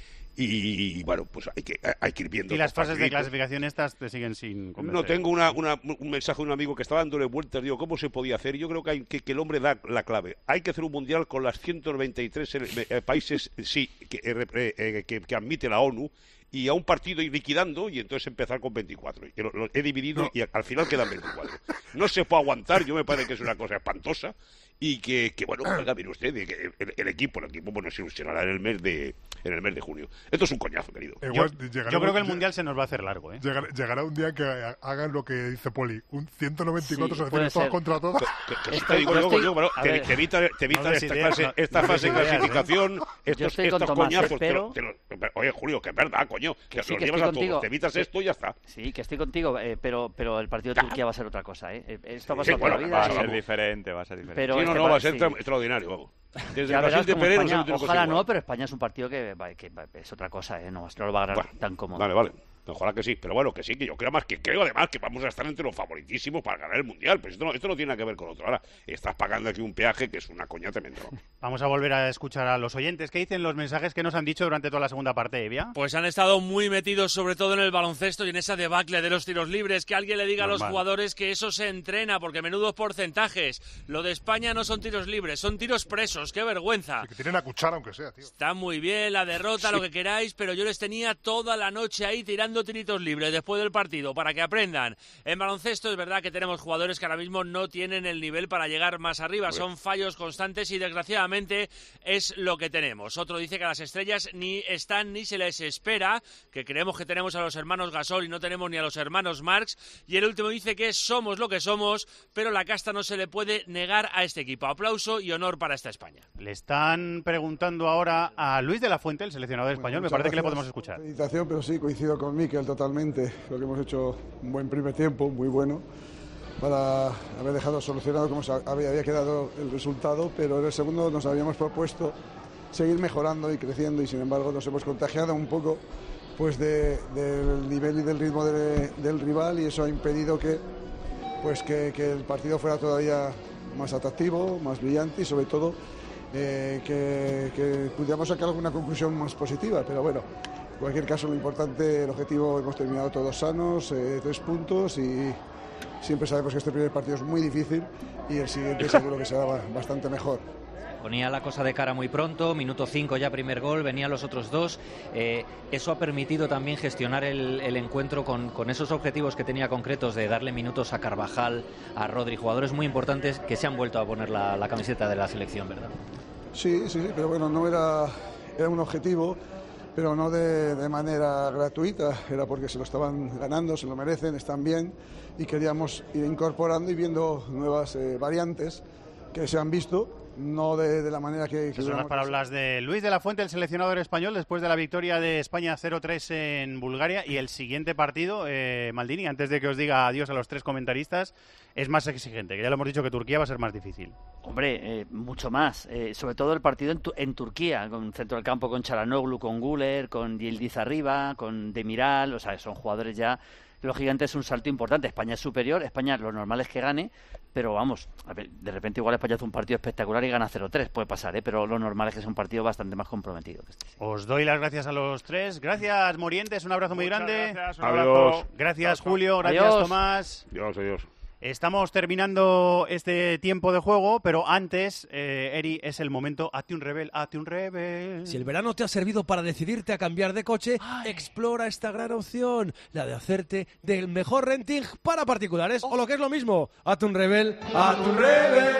Y, y bueno, pues hay que, hay que ir viendo. ¿Y las fases de clasificación estas te siguen sin convencer? No, tengo una, una, un mensaje de un amigo que estaba dándole vueltas, digo, ¿cómo se podía hacer? Yo creo que, hay, que, que el hombre da la clave. Hay que hacer un mundial con las ciento noventa y tres eh, países sí que, eh, eh, que, que admite la ONU y a un partido ir liquidando y entonces empezar con veinticuatro. Lo, lo he dividido no. Y al final quedan veinticuatro. No se puede aguantar, yo me parece que es una cosa espantosa y que, que bueno, oiga, mire usted, que el, el equipo, el equipo, bueno, se ilusionará en el mes de en el mes de junio. Esto es un coñazo, querido. Eh, yo, yo creo que el Mundial se nos va a hacer largo, ¿eh? Llegará, llegará un día que hagan lo que dice Poli, un ciento noventa y cuatro sí, selecciones todas contra todas. Que, que, que te digo yo, yo, bueno, te, te evita, te evita esta, ideas, clase, no, esta no fase de clasificación, ¿no? estos, estos coñazos. Pero... Te lo, te lo, oye, Julio, que es verdad, coño, que, que sí, los que llevas a todos, te evitas esto y ya está. Sí, que estoy contigo, eh, pero, pero el partido de Turquía va a ser otra cosa, ¿eh? Esto va a ser sí, otra bueno, vida. Va a ser diferente, va a ser diferente. Pero sí, no, no, va a ser extraordinario, vamos. Desde Brasil de Pérez no se ojalá no, pero España es un partido que, que es otra cosa, ¿eh? No, no lo va a ganar bueno, tan cómodo. Vale, vale. Ojalá que sí, pero bueno, que sí, que yo creo más que creo además que vamos a estar entre los favoritísimos para ganar el Mundial, pero esto no, esto no tiene nada que ver con otro. Ahora, estás pagando aquí un peaje que es una coña tremenda. Vamos a volver a escuchar a los oyentes. ¿Qué dicen los mensajes que nos han dicho durante toda la segunda parte, Evia? Pues han estado muy metidos sobre todo en el baloncesto y en esa debacle de los tiros libres. Que alguien le diga Normal. a los jugadores que eso se entrena, porque menudos porcentajes. Lo de España no son tiros libres, son tiros presos, qué vergüenza. Sí, que tienen a cuchara aunque sea, tío. Está muy bien la derrota, sí. lo que queráis, pero yo les tenía toda la noche ahí tirando tiritos libres después del partido, para que aprendan. En baloncesto es verdad que tenemos jugadores que ahora mismo no tienen el nivel para llegar más arriba, son fallos constantes y desgraciadamente es lo que tenemos. Otro dice que las estrellas ni están ni se les espera, que creemos que tenemos a los hermanos Gasol y no tenemos ni a los hermanos Marx, y el último dice que somos lo que somos, pero la casta no se le puede negar a este equipo. Aplauso y honor para esta España. Le están preguntando ahora a Luis de la Fuente, el seleccionador español, bueno, me parece que le podemos escuchar. Felicitación, pero sí, coincido con Mikel totalmente. Creo que hemos hecho un buen primer tiempo, muy bueno, para haber dejado solucionado como se había, había quedado el resultado, pero en el segundo nos habíamos propuesto seguir mejorando y creciendo y sin embargo nos hemos contagiado un poco pues de, del nivel y del ritmo de, del rival y eso ha impedido que, pues que, que el partido fuera todavía más atractivo, más brillante y sobre todo eh, que, que pudiéramos sacar alguna conclusión más positiva, pero bueno, en cualquier caso lo importante, el objetivo, hemos terminado todos sanos, eh, tres puntos y siempre sabemos que este primer partido es muy difícil y el siguiente seguro que será bastante mejor. Ponía la cosa de cara muy pronto, minuto cinco ya primer gol, venían los otros dos. Eh, eso ha permitido también gestionar el, el encuentro con, con esos objetivos que tenía concretos de darle minutos a Carvajal, a Rodri, jugadores muy importantes que se han vuelto a poner la, la camiseta de la selección, ¿verdad? Sí, sí, pero bueno, no era, era un objetivo, pero no de, de manera gratuita, era porque se lo estaban ganando, se lo merecen, están bien y queríamos ir incorporando y viendo nuevas eh, variantes que se han visto. No de, de la manera que... que son las palabras de Luis de la Fuente, el seleccionador español, después de la victoria de España cero tres en Bulgaria. Y el siguiente partido, eh, Maldini, antes de que os diga adiós a los tres comentaristas, es más exigente, que ya lo hemos dicho que Turquía va a ser más difícil. Hombre, eh, mucho más. Eh, sobre todo el partido en, tu, en Turquía, con centro del campo, con Çalhanoğlu, con Güler, con Yildiz arriba, con Demiral, o sea, son jugadores ya... Lógicamente es un salto importante. España es superior, España lo normal es que gane, pero vamos, a ver, de repente igual España hace un partido espectacular y gana cero tres, puede pasar, ¿eh? Pero lo normal es que es un partido bastante más comprometido. Os doy las gracias a los tres. Gracias, Morientes, un abrazo muy Muchas grande. Gracias, un abrazo. Gracias, Chao, chao. Julio, gracias, Adiós. Tomás. Adiós, adiós. Estamos terminando este tiempo de juego, pero antes, eh, Eri, es el momento. Hazte un rebel, hazte un rebel. Si el verano te ha servido para decidirte a cambiar de coche, Ay. explora esta gran opción, la de hacerte del mejor renting para particulares, oh. o lo que es lo mismo, hazte un rebel, hazte un rebel.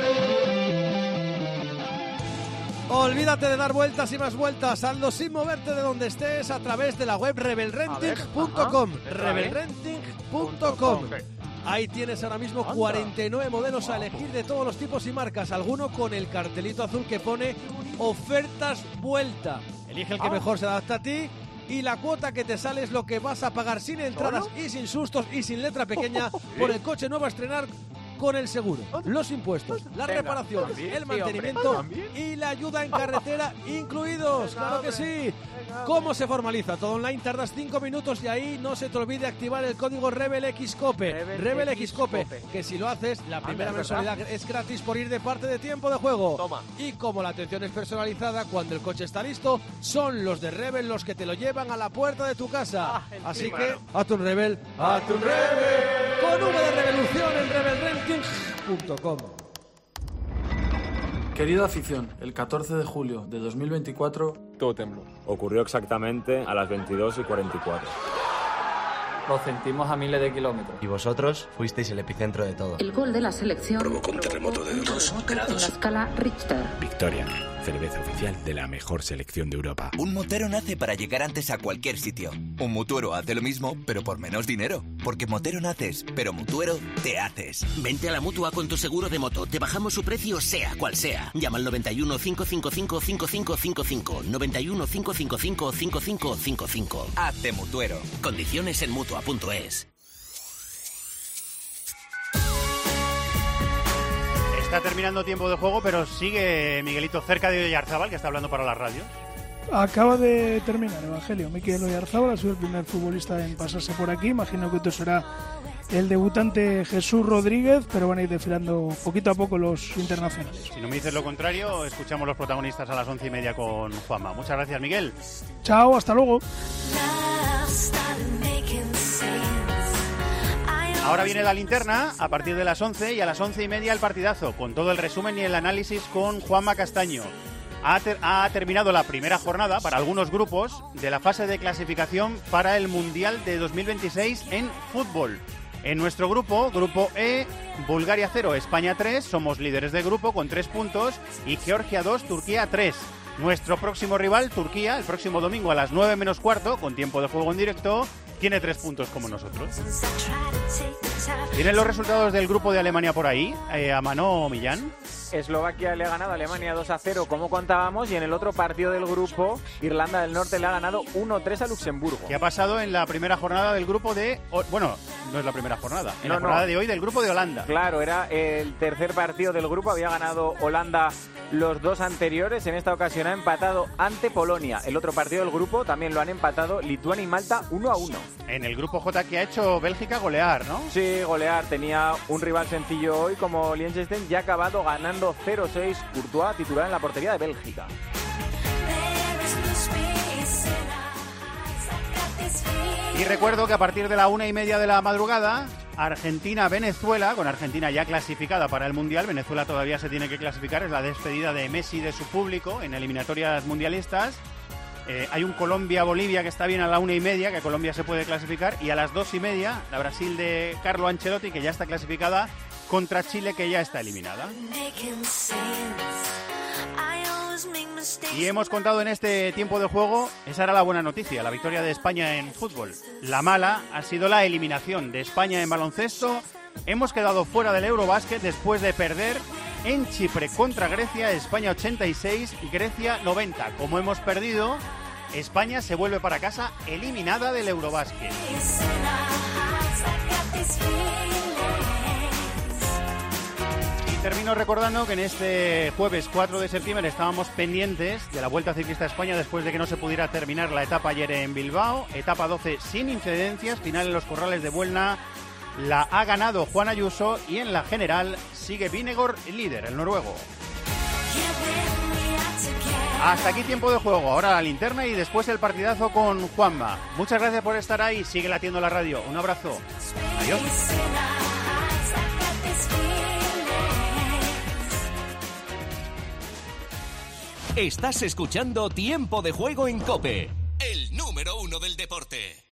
Olvídate de dar vueltas y más vueltas, hazlo sin moverte de donde estés a través de la web rebel renting punto com, rebel renting punto com. Ahí tienes ahora mismo cuarenta y nueve modelos a elegir de todos los tipos y marcas, alguno con el cartelito azul que pone ofertas vuelta. Elige el que mejor se adapta a ti y la cuota que te sale es lo que vas a pagar sin entradas ¿Solo? y sin sustos y sin letra pequeña por el coche nuevo a estrenar con el seguro, los impuestos, las Venga, reparaciones, ¿también? el mantenimiento sí, y la ayuda en carretera incluidos. Venga, ¡claro que sí! Venga, ¿Cómo se formaliza? Todo online, tardas cinco minutos y ahí no se te olvide activar el código RebelXCope. Rebel, Rebel X Cope, que si lo haces, la primera Anda, mensualidad ¿verdad? es gratis por ir de parte de tiempo de juego. Toma. Y como la atención es personalizada, cuando el coche está listo, son los de Rebel los que te lo llevan a la puerta de tu casa. Ah, Así que, bueno. hazte un Rebel, hazte un Rebel. Con V de revolución en Rebel renting punto com. Querida afición, el catorce de julio de dos mil veinticuatro... Todo tembló. Ocurrió exactamente a las veintidós y cuarenta y cuatro. Lo sentimos a miles de kilómetros. Y vosotros fuisteis el epicentro de todo. El gol de la selección provocó un terremoto de dos grados. En la escala Richter. Victoria, cerveza oficial de la mejor selección de Europa. Un motero nace para llegar antes a cualquier sitio. Un mutuero hace lo mismo, pero por menos dinero. Porque motero naces, pero mutuero te haces. Vente a la Mutua con tu seguro de moto. Te bajamos su precio sea cual sea. Llama al noventa y uno, cinco cinco cinco, cinco cinco cinco cinco. noventa y uno, cinco cinco cinco, cinco cinco cinco cinco. Hazte mutuero. Condiciones en mutua punto es. Está terminando tiempo de juego, pero sigue Miguelito cerca de Oyarzábal, que está hablando para la radio. Acaba de terminar, Evangelio. Mikel Oyarzábal ha sido el primer futbolista en pasarse por aquí. Imagino que otro será el debutante Jesús Rodríguez, pero van a ir desfilando poquito a poco los internacionales. Si no me dices lo contrario, escuchamos los protagonistas a las once y media con Juanma. Muchas gracias, Miguel. Chao, hasta luego. Ahora viene la linterna a partir de las once y a las once y media el partidazo, con todo el resumen y el análisis con Juanma Castaño. Ha, ter- ha terminado la primera jornada para algunos grupos de la fase de clasificación para el Mundial de dos mil veintiséis en fútbol. En nuestro grupo, grupo E, Bulgaria cero, España tres, somos líderes de grupo con tres puntos y Georgia dos, Turquía tres. Nuestro próximo rival, Turquía, el próximo domingo a las nueve menos cuarto, con tiempo de juego en directo, tiene tres puntos como nosotros. ¿Tienen los resultados del grupo de Alemania por ahí, eh, a mano, Millán? Eslovaquia le ha ganado a Alemania dos a cero, como contábamos, y en el otro partido del grupo, Irlanda del Norte le ha ganado uno tres a Luxemburgo. ¿Qué ha pasado en la primera jornada del grupo de... Bueno, no es la primera jornada, en no, la jornada no. de hoy del grupo de Holanda. Claro, era el tercer partido del grupo, había ganado Holanda los dos anteriores, en esta ocasión ha empatado ante Polonia. El otro partido del grupo también lo han empatado Lituania y Malta uno a uno. En el grupo J que ha hecho Bélgica golear, ¿no? Sí, golear. Tenía un rival sencillo hoy como Liechtenstein y ha acabado ganando cero seis. Courtois, titular en la portería de Bélgica. Y recuerdo que a partir de la una y media de la madrugada, Argentina-Venezuela, con Argentina ya clasificada para el Mundial, Venezuela todavía se tiene que clasificar, es la despedida de Messi de su público en eliminatorias mundialistas. Eh, hay un Colombia-Bolivia que está bien a la una y media, que Colombia se puede clasificar, y a las dos y media, la Brasil de Carlo Ancelotti, que ya está clasificada, contra Chile, que ya está eliminada. Y hemos contado en este tiempo de juego, esa era la buena noticia, la victoria de España en fútbol. La mala ha sido la eliminación de España en baloncesto. Hemos quedado fuera del Eurobásquet después de perder en Chipre contra Grecia, España ochenta y seis y Grecia noventa. Como hemos perdido, España se vuelve para casa eliminada del Eurobásquet. Termino recordando que en este jueves cuatro de septiembre estábamos pendientes de la Vuelta Ciclista a España después de que no se pudiera terminar la etapa ayer en Bilbao. Etapa doce sin incidencias, final en los Corrales de Buelna. La ha ganado Juan Ayuso y en la general sigue Vingegaard líder, el noruego. Hasta aquí tiempo de juego, ahora la linterna y después el partidazo con Juanma. Muchas gracias por estar ahí, sigue latiendo la radio. Un abrazo. Adiós. Estás escuchando Tiempo de Juego en COPE, el número uno del deporte.